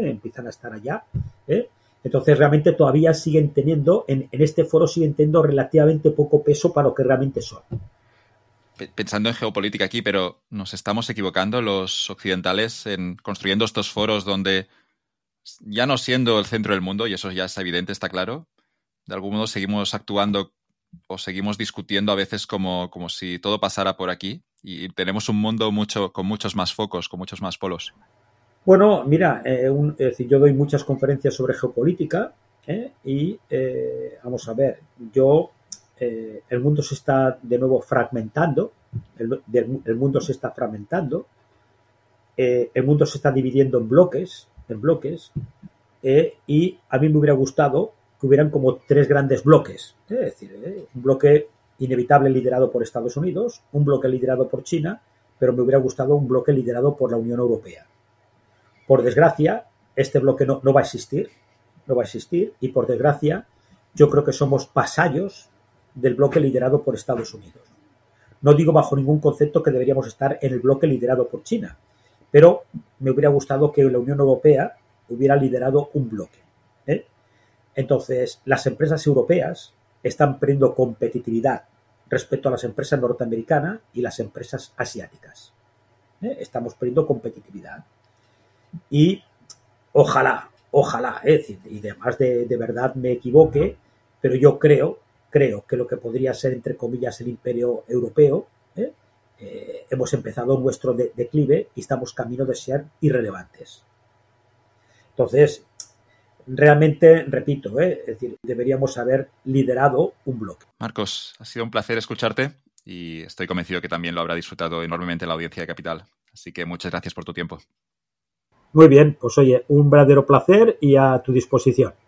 Entonces realmente todavía siguen teniendo, en este foro siguen teniendo relativamente poco peso para lo que realmente son. Pensando en geopolítica aquí, pero nos estamos equivocando los occidentales en construyendo estos foros donde, ya no siendo el centro del mundo, y eso ya es evidente, está claro, de algún modo seguimos actuando o seguimos discutiendo a veces como si todo pasara por aquí y tenemos un mundo con muchos más focos, con muchos más polos. Bueno, mira, es decir, yo doy muchas conferencias sobre geopolítica y vamos a ver, el mundo se está de nuevo fragmentando, el mundo se está fragmentando, el mundo se está dividiendo en bloques, y a mí me hubiera gustado que hubieran como 3 grandes bloques, es decir, un bloque inevitable liderado por Estados Unidos, un bloque liderado por China, pero me hubiera gustado un bloque liderado por la Unión Europea. Por desgracia, este bloque no va a existir, y por desgracia yo creo que somos vasallos del bloque liderado por Estados Unidos. No digo bajo ningún concepto que deberíamos estar en el bloque liderado por China, pero me hubiera gustado que la Unión Europea hubiera liderado un bloque. Entonces, las empresas europeas están perdiendo competitividad respecto a las empresas norteamericanas y las empresas asiáticas. Estamos perdiendo competitividad. Y ojalá, y además de verdad me equivoque, pero yo creo que lo que podría ser, entre comillas, el imperio europeo, hemos empezado nuestro declive y estamos camino de ser irrelevantes. Entonces, realmente, repito, es decir, deberíamos haber liderado un bloque. Marcos, ha sido un placer escucharte y estoy convencido que también lo habrá disfrutado enormemente la audiencia de Capital. Así que muchas gracias por tu tiempo. Muy bien, pues oye, un verdadero placer y a tu disposición.